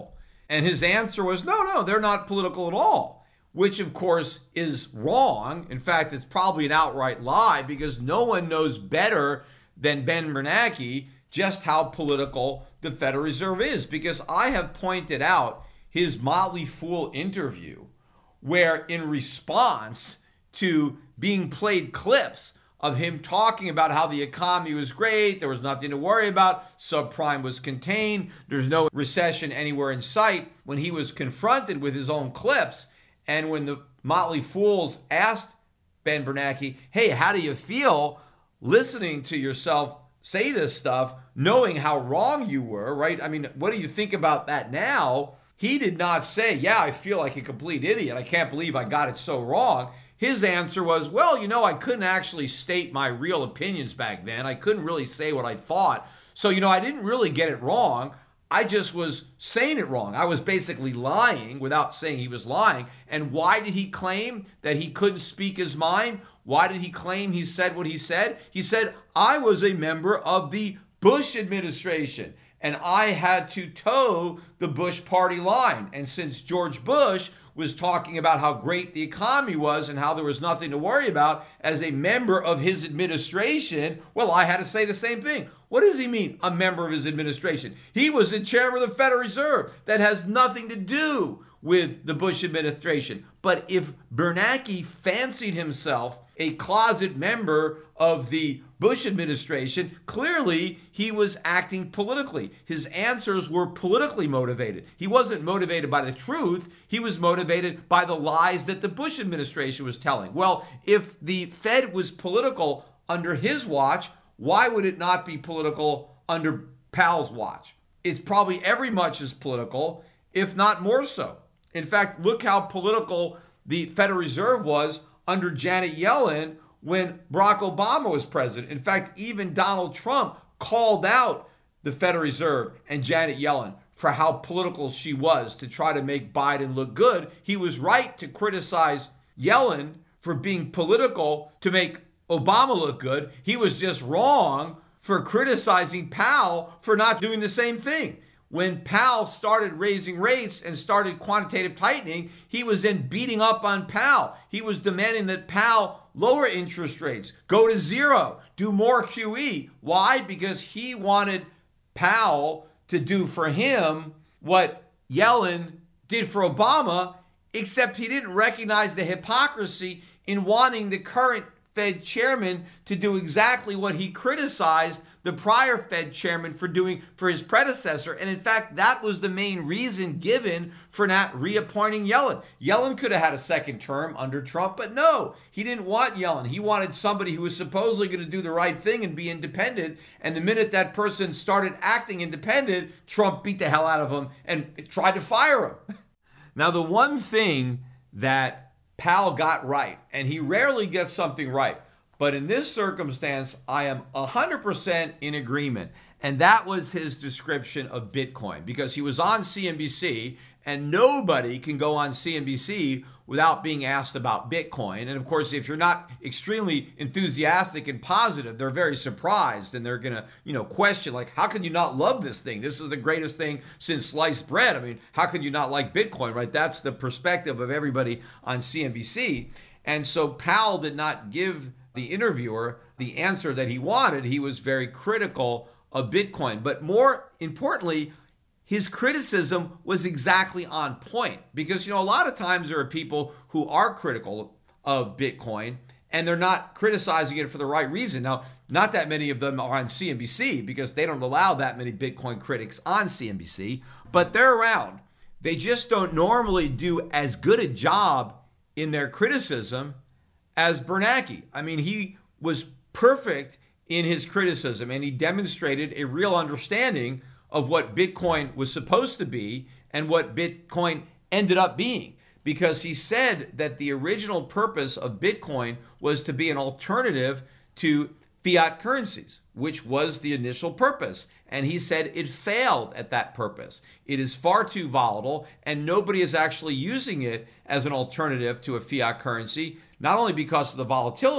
A: And his answer was, no, no, they're not political at all, which of course is wrong. In fact, it's probably an outright lie because no one knows better than Ben Bernanke just how political the Federal Reserve is, because I have pointed out his Motley Fool interview where in response to being played clips of him talking about how the economy was great, there was nothing to worry about, subprime was contained, there's no recession anywhere in sight, when he was confronted with his own clips and when the Motley Fools asked Ben Bernanke, hey, how do you feel listening to yourself say this stuff, knowing how wrong you were, right? I mean, what do you think about that now? He did not say, yeah, I feel like a complete idiot. I can't believe I got it so wrong. His answer was, well, you know, I couldn't actually state my real opinions back then. I couldn't really say what I thought. So, you know, I didn't really get it wrong. I just was saying it wrong. I was basically lying without saying he was lying. And why did he claim that he couldn't speak his mind? Why did he claim he said what he said? He said, I was a member of the Bush administration and I had to toe the Bush party line. And since George Bush was talking about how great the economy was and how there was nothing to worry about as a member of his administration, well, I had to say the same thing. What does he mean, a member of his administration? He was the chairman of the Federal Reserve. That has nothing to do with the Bush administration. But if Bernanke fancied himself a closet member of the Bush administration, clearly he was acting politically. His answers were politically motivated. He wasn't motivated by the truth. He was motivated by the lies that the Bush administration was telling. Well, if the Fed was political under his watch, why would it not be political under Powell's watch? It's probably every much as political, if not more so. In fact, look how political the Federal Reserve was under Janet Yellen when Barack Obama was president. In fact, even Donald Trump called out the Federal Reserve and Janet Yellen for how political she was to try to make Biden look good. He was right to criticize Yellen for being political to make Obama look good. He was just wrong for criticizing Powell for not doing the same thing. When Powell started raising rates and started quantitative tightening, he was then beating up on Powell. He was demanding that Powell lower interest rates, go to zero, do more Q E. Why? Because he wanted Powell to do for him what Yellen did for Obama, except he didn't recognize the hypocrisy in wanting the current Fed chairman to do exactly what he criticized the prior Fed chairman for doing for his predecessor. And in fact, that was the main reason given for not reappointing Yellen. Yellen could have had a second term under Trump, but no, he didn't want Yellen. He wanted somebody who was supposedly going to do the right thing and be independent. And the minute that person started acting independent, Trump beat the hell out of him and tried to fire him. Now, the one thing that Powell got right, and he rarely gets something right, but in this circumstance, I am one hundred percent in agreement. And that was his description of Bitcoin, because he was on C N B C, and nobody can go on C N B C without being asked about Bitcoin. And of course, if you're not extremely enthusiastic and positive, they're very surprised and they're going to, you know, question, like, how can you not love this thing? This is the greatest thing since sliced bread. I mean, how can you not like Bitcoin, right? That's the perspective of everybody on C N B C. And so Powell did not give the interviewer the answer that he wanted. He was very critical of Bitcoin. But more importantly, his criticism was exactly on point, because, you know, a lot of times there are people who are critical of Bitcoin and they're not criticizing it for the right reason. Now, not that many of them are on C N B C because they don't allow that many Bitcoin critics on C N B C, but they're around. They just don't normally do as good a job in their criticism as Bernanke. I mean, he was perfect in his criticism and he demonstrated a real understanding of what Bitcoin was supposed to be and what Bitcoin ended up being, because he said that the original purpose of Bitcoin was to be an alternative to fiat currencies, which was the initial purpose. And he said it failed at that purpose. It is far too volatile and nobody is actually using it as an alternative to a fiat currency, not only because of the volatility,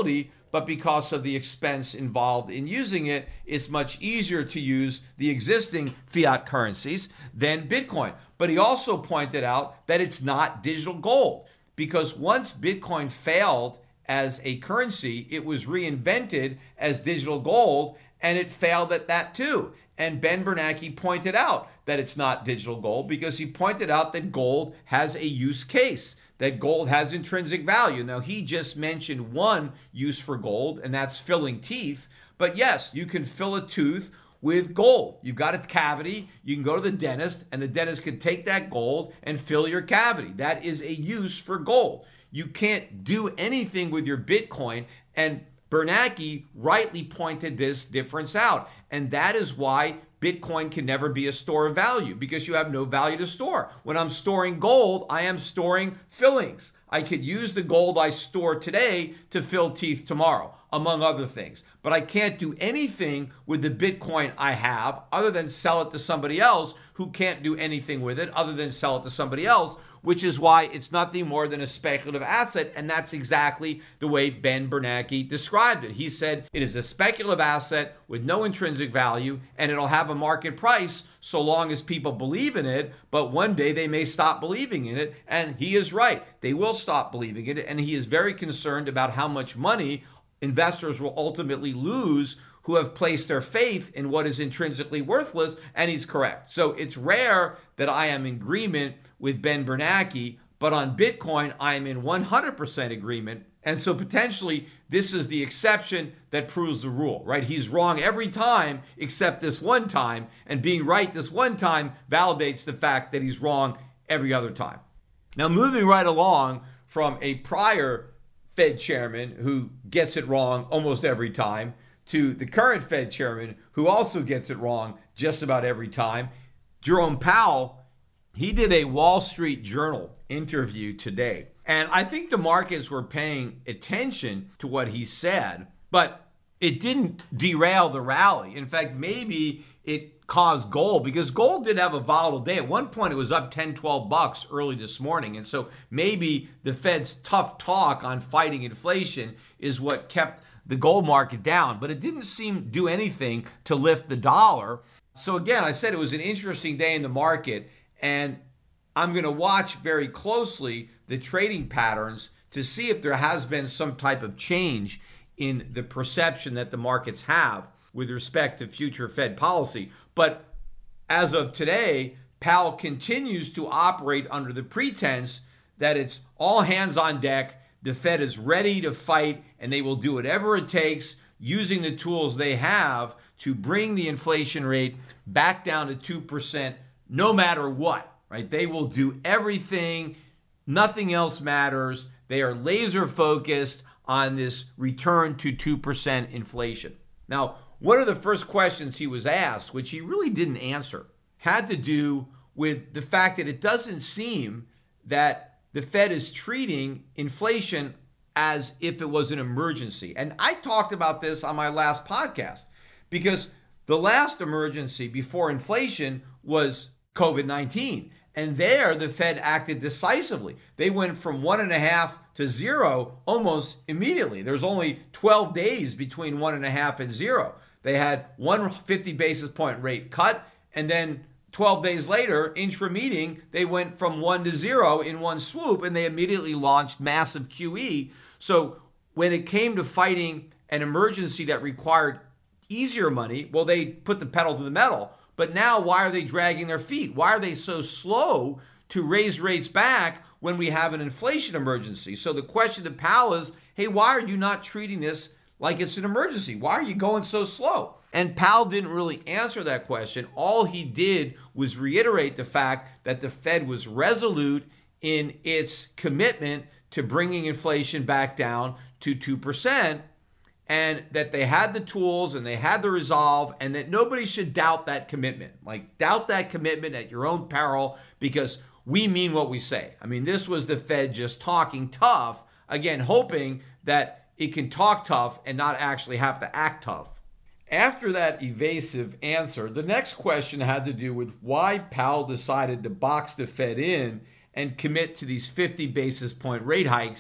A: but because of the expense involved in using it, it's much easier to use the existing fiat currencies than Bitcoin. But he also pointed out that it's not digital gold, because once Bitcoin failed as a currency, it was reinvented as digital gold, and it failed at that too. And Ben Bernanke pointed out that it's not digital gold because he pointed out that gold has a use case, that gold has intrinsic value. Now, he just mentioned one use for gold, and that's filling teeth. But yes, you can fill a tooth with gold. You've got a cavity, you can go to the dentist, and the dentist can take that gold and fill your cavity. That is a use for gold. You can't do anything with your Bitcoin, and Bernanke rightly pointed this difference out. And that is why Bitcoin can never be a store of value, because you have no value to store. When I'm storing gold, I am storing fillings. I could use the gold I store today to fill teeth tomorrow, among other things. But I can't do anything with the Bitcoin I have other than sell it to somebody else who can't do anything with it other than sell it to somebody else, which is why it's nothing more than a speculative asset. And that's exactly the way Ben Bernanke described it. He said it is a speculative asset with no intrinsic value, and it'll have a market price so long as people believe in it. But one day they may stop believing in it. And he is right. They will stop believing in it. And he is very concerned about how much money investors will ultimately lose who have placed their faith in what is intrinsically worthless, and he's correct. So it's rare that I am in agreement with Ben Bernanke, but on Bitcoin, I am in one hundred percent agreement. And so potentially, this is the exception that proves the rule, right? He's wrong every time except this one time, and being right this one time validates the fact that he's wrong every other time. Now, moving right along from a prior Fed chairman who gets it wrong almost every time to the current Fed chairman who also gets it wrong just about every time, Jerome Powell, he did a Wall Street Journal interview today. And I think the markets were paying attention to what he said, but it didn't derail the rally. In fact, maybe it caused gold, because gold did have a volatile day. At one point, it was up ten, twelve bucks early this morning. And so maybe the Fed's tough talk on fighting inflation is what kept the gold market down, but it didn't seem to do anything to lift the dollar. So again, I said it was an interesting day in the market, and I'm going to watch very closely the trading patterns to see if there has been some type of change in the perception that the markets have with respect to future Fed policy. But as of today, Powell continues to operate under the pretense that it's all hands on deck. The Fed is ready to fight, and they will do whatever it takes using the tools they have to bring the inflation rate back down to two percent no matter what, right? They will do everything. Nothing else matters. They are laser focused on this return to two percent inflation. Now, one of the first questions he was asked, which he really didn't answer, had to do with the fact that it doesn't seem that the Fed is treating inflation as if it was an emergency. And I talked about this on my last podcast, because the last emergency before inflation was COVID nineteen. And there, the Fed acted decisively. They went from one and a half to zero almost immediately. There's only twelve days between one and a half and zero. They had one fifty basis point rate cut, and then twelve days later, intra-meeting, they went from one to zero in one swoop, and they immediately launched massive Q E. So when it came to fighting an emergency that required easier money, well, they put the pedal to the metal. But now, why are they dragging their feet? Why are they so slow to raise rates back when we have an inflation emergency? So the question to Powell is, hey, why are you not treating this like it's an emergency? Why are you going so slow? And Powell didn't really answer that question. All he did was reiterate the fact that the Fed was resolute in its commitment to bringing inflation back down to two percent, and that they had the tools and they had the resolve, and that nobody should doubt that commitment. Like, doubt that commitment at your own peril, because we mean what we say. I mean, this was the Fed just talking tough, again, hoping that it can talk tough and not actually have to act tough. After that evasive answer, the next question had to do with why Powell decided to box the Fed in and commit to these fifty basis point rate hikes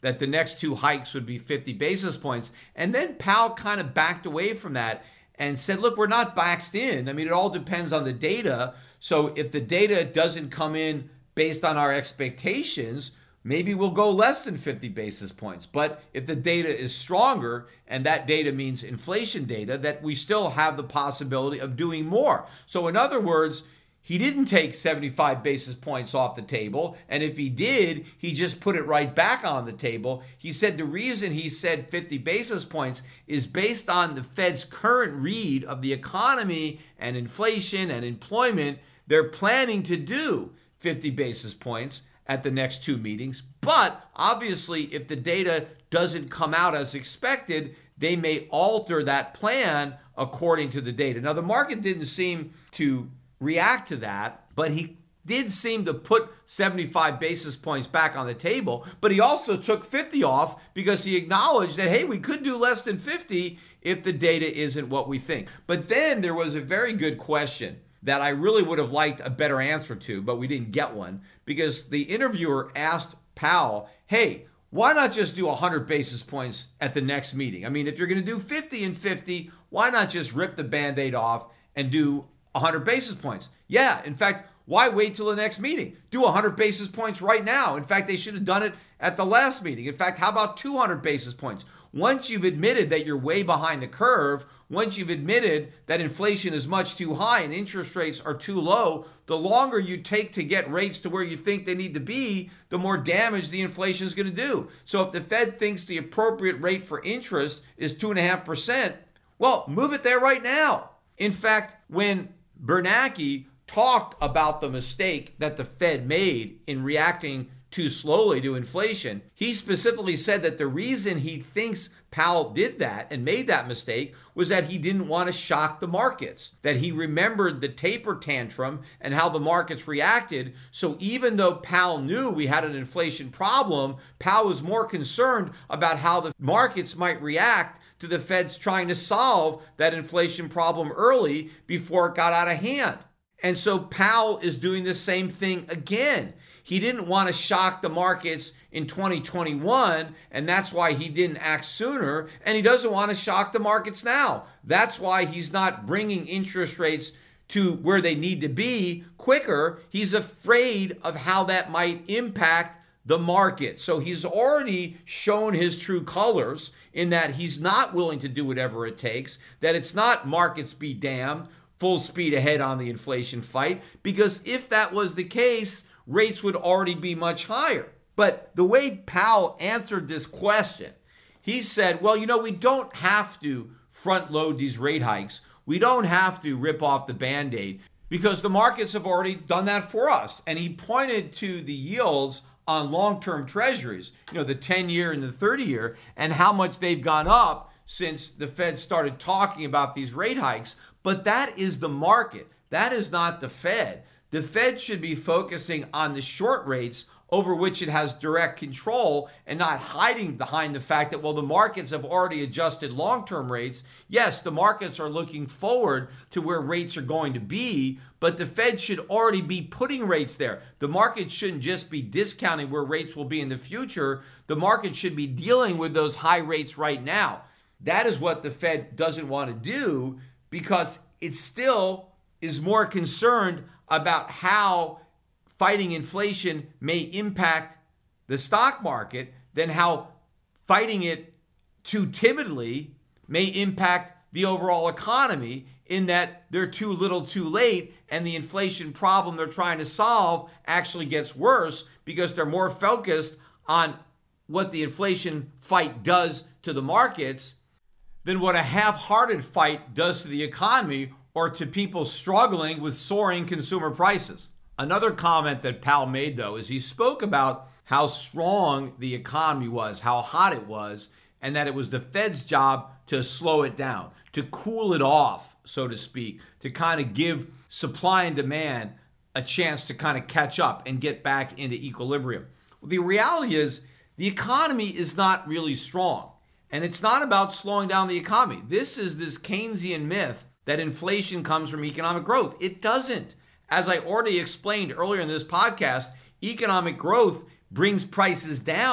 A: that the next two hikes would be fifty basis points. And then Powell kind of backed away from that and said, look, we're not boxed in. I mean, it all depends on the data. So if the data doesn't come in based on our expectations, maybe we'll go less than fifty basis points. But if the data is stronger, and that data means inflation data, that we still have the possibility of doing more. So in other words, he didn't take seventy-five basis points off the table. And if he did, he just put it right back on the table. He said the reason he said fifty basis points is based on the Fed's current read of the economy and inflation and employment. They're planning to do fifty basis points at the next two meetings. But obviously, if the data doesn't come out as expected, they may alter that plan according to the data. Now, the market didn't seem to react to that, but he did seem to put seventy-five basis points back on the table, but he also took fifty off because he acknowledged that, hey, we could do less than fifty if the data isn't what we think. But then there was a very good question that I really would have liked a better answer to, but we didn't get one, because the interviewer asked Powell, hey, why not just do one hundred basis points at the next meeting? I mean, if you're going to do fifty and fifty, why not just rip the Band-Aid off and do one hundred basis points? Yeah, in fact, why wait till the next meeting? Do one hundred basis points right now. In fact, they should have done it at the last meeting. In fact, how about two hundred basis points? Once you've admitted that you're way behind the curve, once you've admitted that inflation is much too high and interest rates are too low, the longer you take to get rates to where you think they need to be, the more damage the inflation is going to do. So if the Fed thinks the appropriate rate for interest is two point five percent, well, move it there right now. In fact, when Bernanke talked about the mistake that the Fed made in reacting too slowly to inflation, he specifically said that the reason he thinks Powell did that and made that mistake was that he didn't want to shock the markets, that he remembered the taper tantrum and how the markets reacted. So even though Powell knew we had an inflation problem, Powell was more concerned about how the markets might react to the Fed's trying to solve that inflation problem early before it got out of hand. And so Powell is doing the same thing again. He didn't want to shock the markets in twenty twenty-one, and that's why he didn't act sooner, and he doesn't want to shock the markets now. That's why he's not bringing interest rates to where they need to be quicker. He's afraid of how that might impact the market. So he's already shown his true colors in that he's not willing to do whatever it takes, that it's not markets be damned, full speed ahead on the inflation fight, because if that was the case, rates would already be much higher. But the way Powell answered this question, he said, well, you know, we don't have to front load these rate hikes. We don't have to rip off the Band-Aid because the markets have already done that for us. And he pointed to the yields on long-term treasuries, you know, the ten-year and the thirty-year, and how much they've gone up since the Fed started talking about these rate hikes. But that is the market. That is not the Fed. The Fed should be focusing on the short rates over which it has direct control and not hiding behind the fact that, well, the markets have already adjusted long-term rates. Yes, the markets are looking forward to where rates are going to be, but the Fed should already be putting rates there. The market shouldn't just be discounting where rates will be in the future. The market should be dealing with those high rates right now. That is what the Fed doesn't want to do because it still is more concerned about how fighting inflation may impact the stock market than how fighting it too timidly may impact the overall economy, in that they're too little too late and the inflation problem they're trying to solve actually gets worse because they're more focused on what the inflation fight does to the markets than what a half-hearted fight does to the economy or to people struggling with soaring consumer prices. Another comment that Powell made, though, is he spoke about how strong the economy was, how hot it was, and that it was the Fed's job to slow it down, to cool it off, so to speak, to kind of give supply and demand a chance to kind of catch up and get back into equilibrium. Well, the reality is the economy is not really strong, and it's not about slowing down the economy. This is this Keynesian myth that inflation comes from economic growth. It doesn't. As I already explained earlier in this podcast, economic growth brings prices down.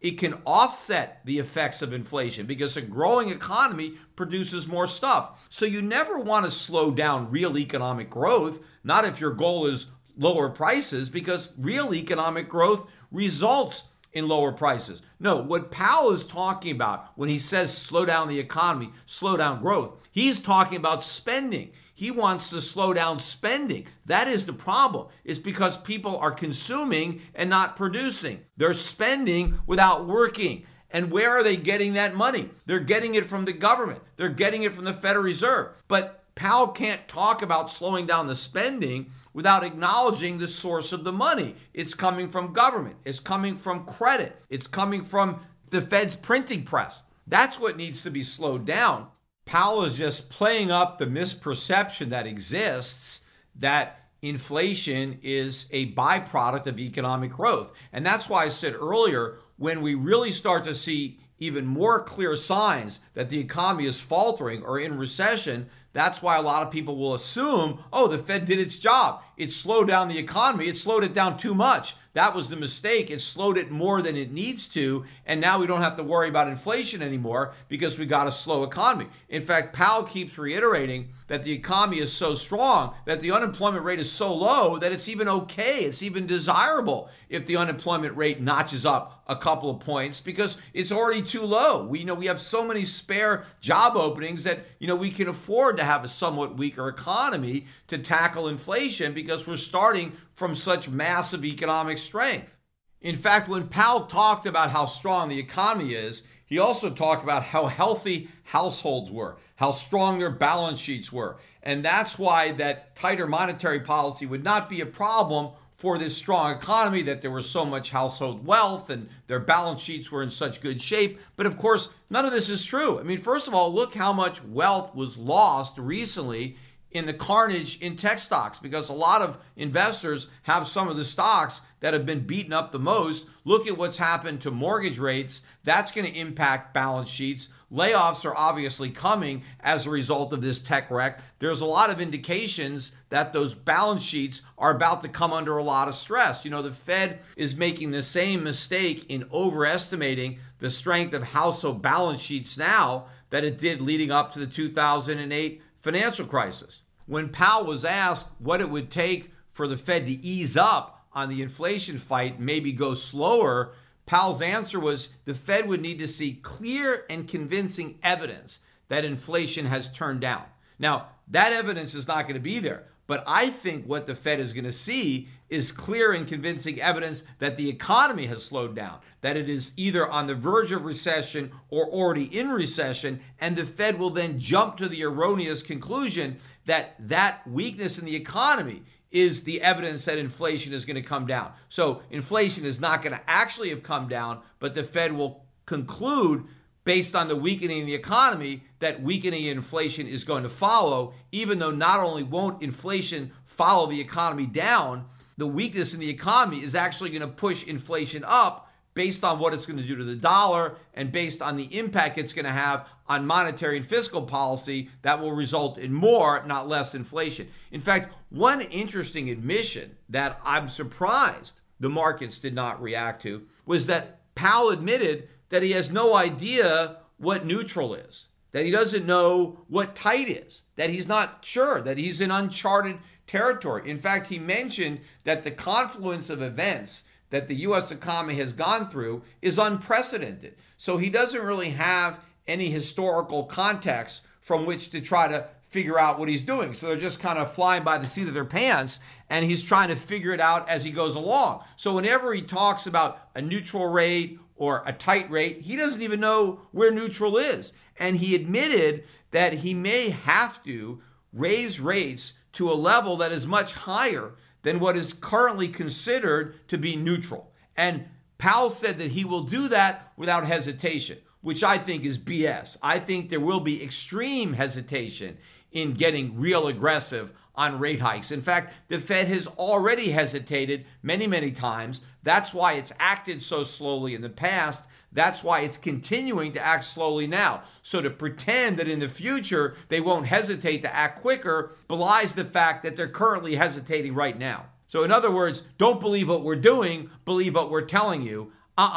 A: it can offset the effects of inflation because a growing economy produces more stuff. So you never want to slow down real economic growth, not if your goal is lower prices, because real economic growth results in lower prices. No, what Powell is talking about when he says slow down the economy, slow down growth, he's talking about spending. He wants to slow down spending. That is the problem. It's because people are consuming and not producing. They're spending without working. And where are they getting that money? They're getting it from the government. They're getting it from the Federal Reserve. But Powell can't talk about slowing down the spending without acknowledging the source of the money. It's coming from government. It's coming from credit. It's coming from the Fed's printing press. That's what needs to be slowed down. Powell is just playing up the misperception that exists that inflation is a byproduct of economic growth. And that's why I said earlier, when we really start to see even more clear signs that the economy is faltering or in recession, that's why a lot of people will assume, oh, the Fed did its job. It slowed down the economy. It slowed it down too much. That was the mistake. It slowed it more than it needs to. And now we don't have to worry about inflation anymore because we got a slow economy. In fact, Powell keeps reiterating that the economy is so strong, that the unemployment rate is so low that it's even okay. It's even desirable if the unemployment rate notches up a couple of points because it's already too low. We you know we have so many spare job openings that you know we can afford to have a somewhat weaker economy to tackle inflation because we're starting from such massive economic strength. In fact, when Powell talked about how strong the economy is, he also talked about how healthy households were, how strong their balance sheets were. And that's why that tighter monetary policy would not be a problem for this strong economy, that there was so much household wealth and their balance sheets were in such good shape. But of course, none of this is true. I mean, first of all, look how much wealth was lost recently in the carnage in tech stocks, because a lot of investors have some of the stocks that have been beaten up the most. Look at what's happened to mortgage rates. That's going to impact balance sheets. Layoffs are obviously coming as a result of this tech wreck. There's a lot of indications that those balance sheets are about to come under a lot of stress. You know, the Fed is making the same mistake in overestimating the strength of household balance sheets now that it did leading up to the two thousand eight financial crisis. When Powell was asked what it would take for the Fed to ease up on the inflation fight, maybe go slower, Powell's answer was the Fed would need to see clear and convincing evidence that inflation has turned down. Now, that evidence is not going to be there, but I think what the Fed is going to see is clear and convincing evidence that the economy has slowed down, that it is either on the verge of recession or already in recession, and the Fed will then jump to the erroneous conclusion that that weakness in the economy is the evidence that inflation is going to come down. So inflation is not going to actually have come down, but the Fed will conclude based on the weakening in the economy that weakening in inflation is going to follow, even though not only won't inflation follow the economy down, the weakness in the economy is actually going to push inflation up based on what it's going to do to the dollar and based on the impact it's going to have on monetary and fiscal policy that will result in more, not less inflation. In fact, one interesting admission that I'm surprised the markets did not react to was that Powell admitted that he has no idea what neutral is, that he doesn't know what tight is, that he's not sure, that he's in uncharted territory. In fact, he mentioned that the confluence of events that the U S economy has gone through is unprecedented. So he doesn't really have any historical context from which to try to figure out what he's doing. So they're just kind of flying by the seat of their pants, and he's trying to figure it out as he goes along. So whenever he talks about a neutral rate or a tight rate, he doesn't even know where neutral is. And he admitted that he may have to raise rates to a level that is much higher than what is currently considered to be neutral. And Powell said that he will do that without hesitation, which I think is B S. I think there will be extreme hesitation in getting real aggressive on rate hikes. In fact, the Fed has already hesitated many, many times. That's why it's acted so slowly in the past. That's why it's continuing to act slowly now. So to pretend that in the future they won't hesitate to act quicker belies the fact that they're currently hesitating right now. So in other words, don't believe what we're doing, believe what we're telling you. Uh-uh.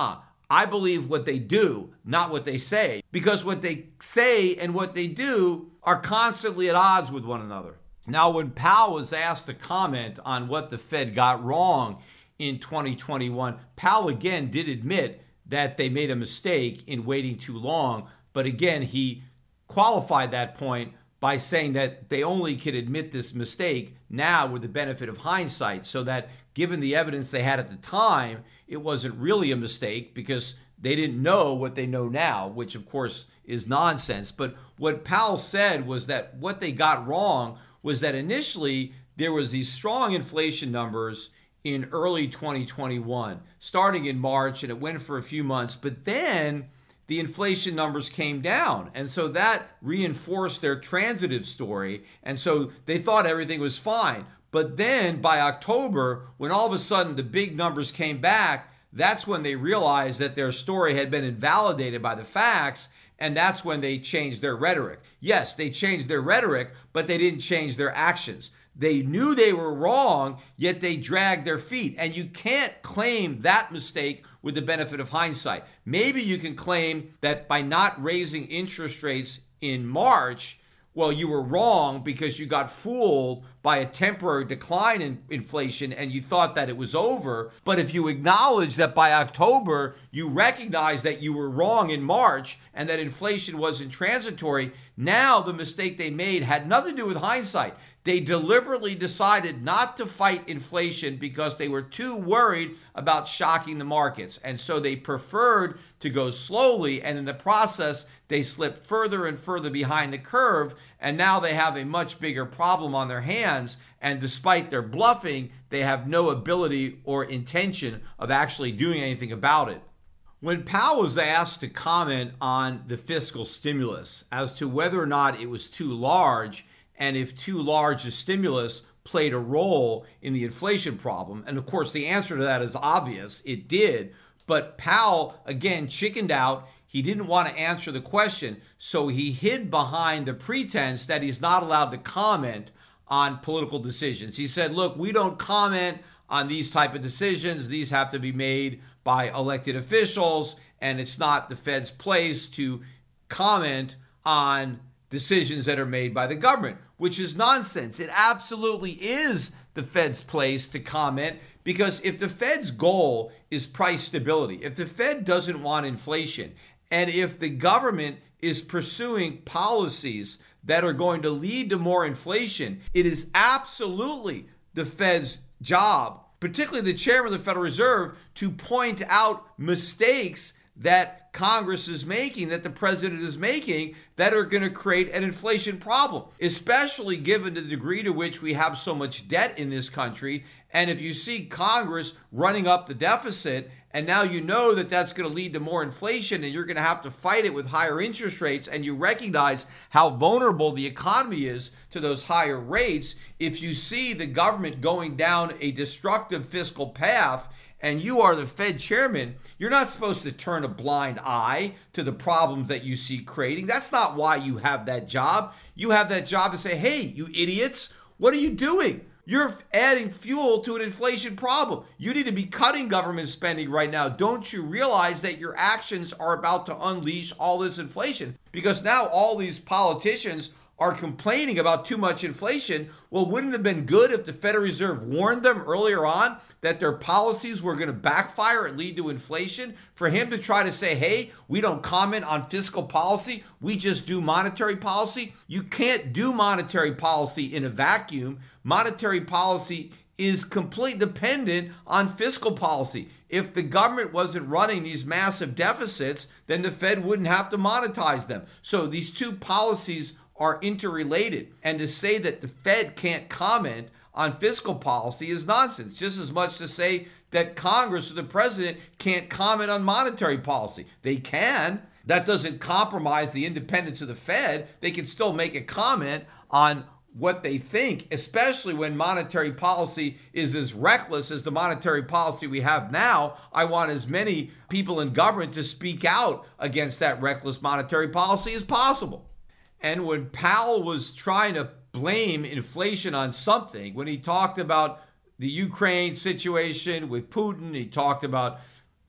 A: I believe what they do, not what they say, because what they say and what they do are constantly at odds with one another. Now, when Powell was asked to comment on what the Fed got wrong in twenty twenty-one, Powell again did admit that they made a mistake in waiting too long. But again, he qualified that point by saying that they only could admit this mistake now with the benefit of hindsight, so that given the evidence they had at the time, it wasn't really a mistake because they didn't know what they know now, which of course is nonsense. But what Powell said was that what they got wrong was that initially there was these strong inflation numbers in early twenty twenty-one, starting in March, and it went for a few months, but then the inflation numbers came down. And so that reinforced their transitive story. And so they thought everything was fine. But then by October, when all of a sudden the big numbers came back, that's when they realized that their story had been invalidated by the facts. And that's when they changed their rhetoric. Yes, they changed their rhetoric, but they didn't change their actions. They knew they were wrong, yet they dragged their feet. And you can't claim that mistake with the benefit of hindsight. Maybe you can claim that by not raising interest rates in March, well, you were wrong because you got fooled by a temporary decline in inflation and you thought that it was over. But if you acknowledge that by October, you recognize that you were wrong in March and that inflation wasn't transitory, now the mistake they made had nothing to do with hindsight. They deliberately decided not to fight inflation because they were too worried about shocking the markets. And so they preferred to go slowly. And in the process, they slipped further and further behind the curve. And now they have a much bigger problem on their hands. And despite their bluffing, they have no ability or intention of actually doing anything about it. When Powell was asked to comment on the fiscal stimulus as to whether or not it was too large, and if too large a stimulus played a role in the inflation problem, and of course the answer to that is obvious, it did, but Powell, again, chickened out. He didn't want to answer the question, so he hid behind the pretense that he's not allowed to comment on political decisions. He said, look, we don't comment on these type of decisions. These have to be made by elected officials, and it's not the Fed's place to comment on decisions that are made by the government, which is nonsense. It absolutely is the Fed's place to comment, because if the Fed's goal is price stability, if the Fed doesn't want inflation, and if the government is pursuing policies that are going to lead to more inflation, it is absolutely the Fed's job, particularly the chairman of the Federal Reserve, to point out mistakes that Congress is making, that the president is making, that are going to create an inflation problem, especially given the degree to which we have so much debt in this country. And if you see Congress running up the deficit, and now you know that that's going to lead to more inflation and you're going to have to fight it with higher interest rates, and you recognize how vulnerable the economy is to those higher rates, if you see the government going down a destructive fiscal path, and you are the Fed chairman, you're not supposed to turn a blind eye to the problems that you see creating. That's not why you have that job. You have that job to say, hey, you idiots, what are you doing? You're adding fuel to an inflation problem. You need to be cutting government spending right now. Don't you realize that your actions are about to unleash all this inflation? Because now all these politicians are complaining about too much inflation. Well, wouldn't it have been good if the Federal Reserve warned them earlier on that their policies were going to backfire and lead to inflation? For him to try to say, hey, we don't comment on fiscal policy, we just do monetary policy. You can't do monetary policy in a vacuum. Monetary policy is completely dependent on fiscal policy. If the government wasn't running these massive deficits, then the Fed wouldn't have to monetize them. So these two policies are interrelated. And to say that the Fed can't comment on fiscal policy is nonsense. Just as much to say that Congress or the president can't comment on monetary policy. They can. That doesn't compromise the independence of the Fed. They can still make a comment on what they think, especially when monetary policy is as reckless as the monetary policy we have now. I want as many people in government to speak out against that reckless monetary policy as possible. And when Powell was trying to blame inflation on something, when he talked about the Ukraine situation with Putin, he talked about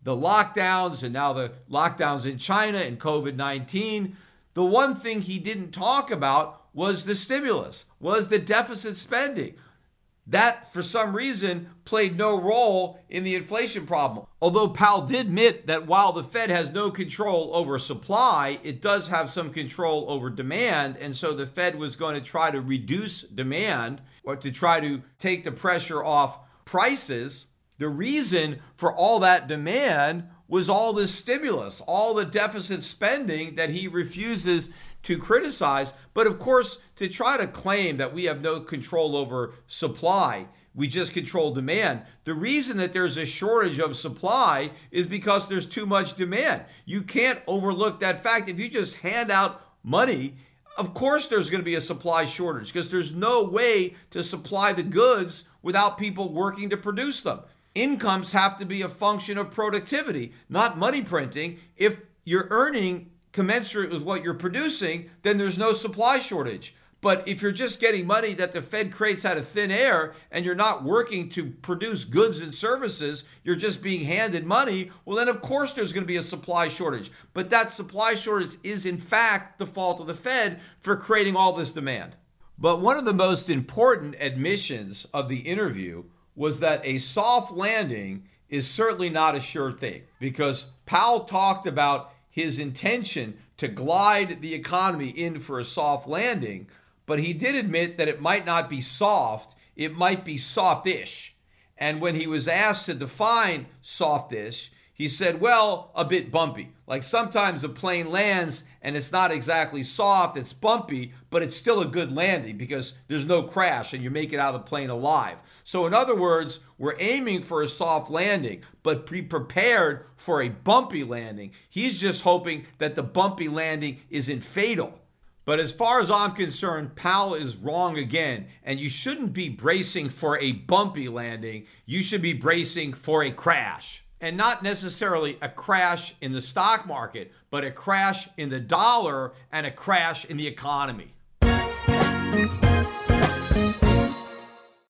A: the lockdowns and now the lockdowns in China and COVID nineteen, the one thing he didn't talk about was the stimulus, was the deficit spending. That, for some reason, played no role in the inflation problem. Although Powell did admit that while the Fed has no control over supply, it does have some control over demand. And so the Fed was going to try to reduce demand or to try to take the pressure off prices. The reason for all that demand was all this stimulus, all the deficit spending that he refuses to criticize. But of course, to try to claim that we have no control over supply, we just control demand. The reason that there's a shortage of supply is because there's too much demand. You can't overlook that fact. If you just hand out money, of course there's going to be a supply shortage because there's no way to supply the goods without people working to produce them. Incomes have to be a function of productivity, not money printing. If you're earning commensurate with what you're producing, then there's no supply shortage. But if you're just getting money that the Fed creates out of thin air and you're not working to produce goods and services, you're just being handed money, well, then of course there's going to be a supply shortage. But that supply shortage is in fact the fault of the Fed for creating all this demand. But one of the most important admissions of the interview was that a soft landing is certainly not a sure thing, because Powell talked about his intention to glide the economy in for a soft landing, but he did admit that it might not be soft, it might be softish. And when he was asked to define softish, he said, well, a bit bumpy. Like sometimes a plane lands and it's not exactly soft, it's bumpy, but it's still a good landing because there's no crash and you make it out of the plane alive. So in other words, we're aiming for a soft landing, but be prepared for a bumpy landing. He's just hoping that the bumpy landing isn't fatal. But as far as I'm concerned, Powell is wrong again, and you shouldn't be bracing for a bumpy landing. You should be bracing for a crash. And not necessarily a crash in the stock market, but a crash in the dollar and a crash in the economy.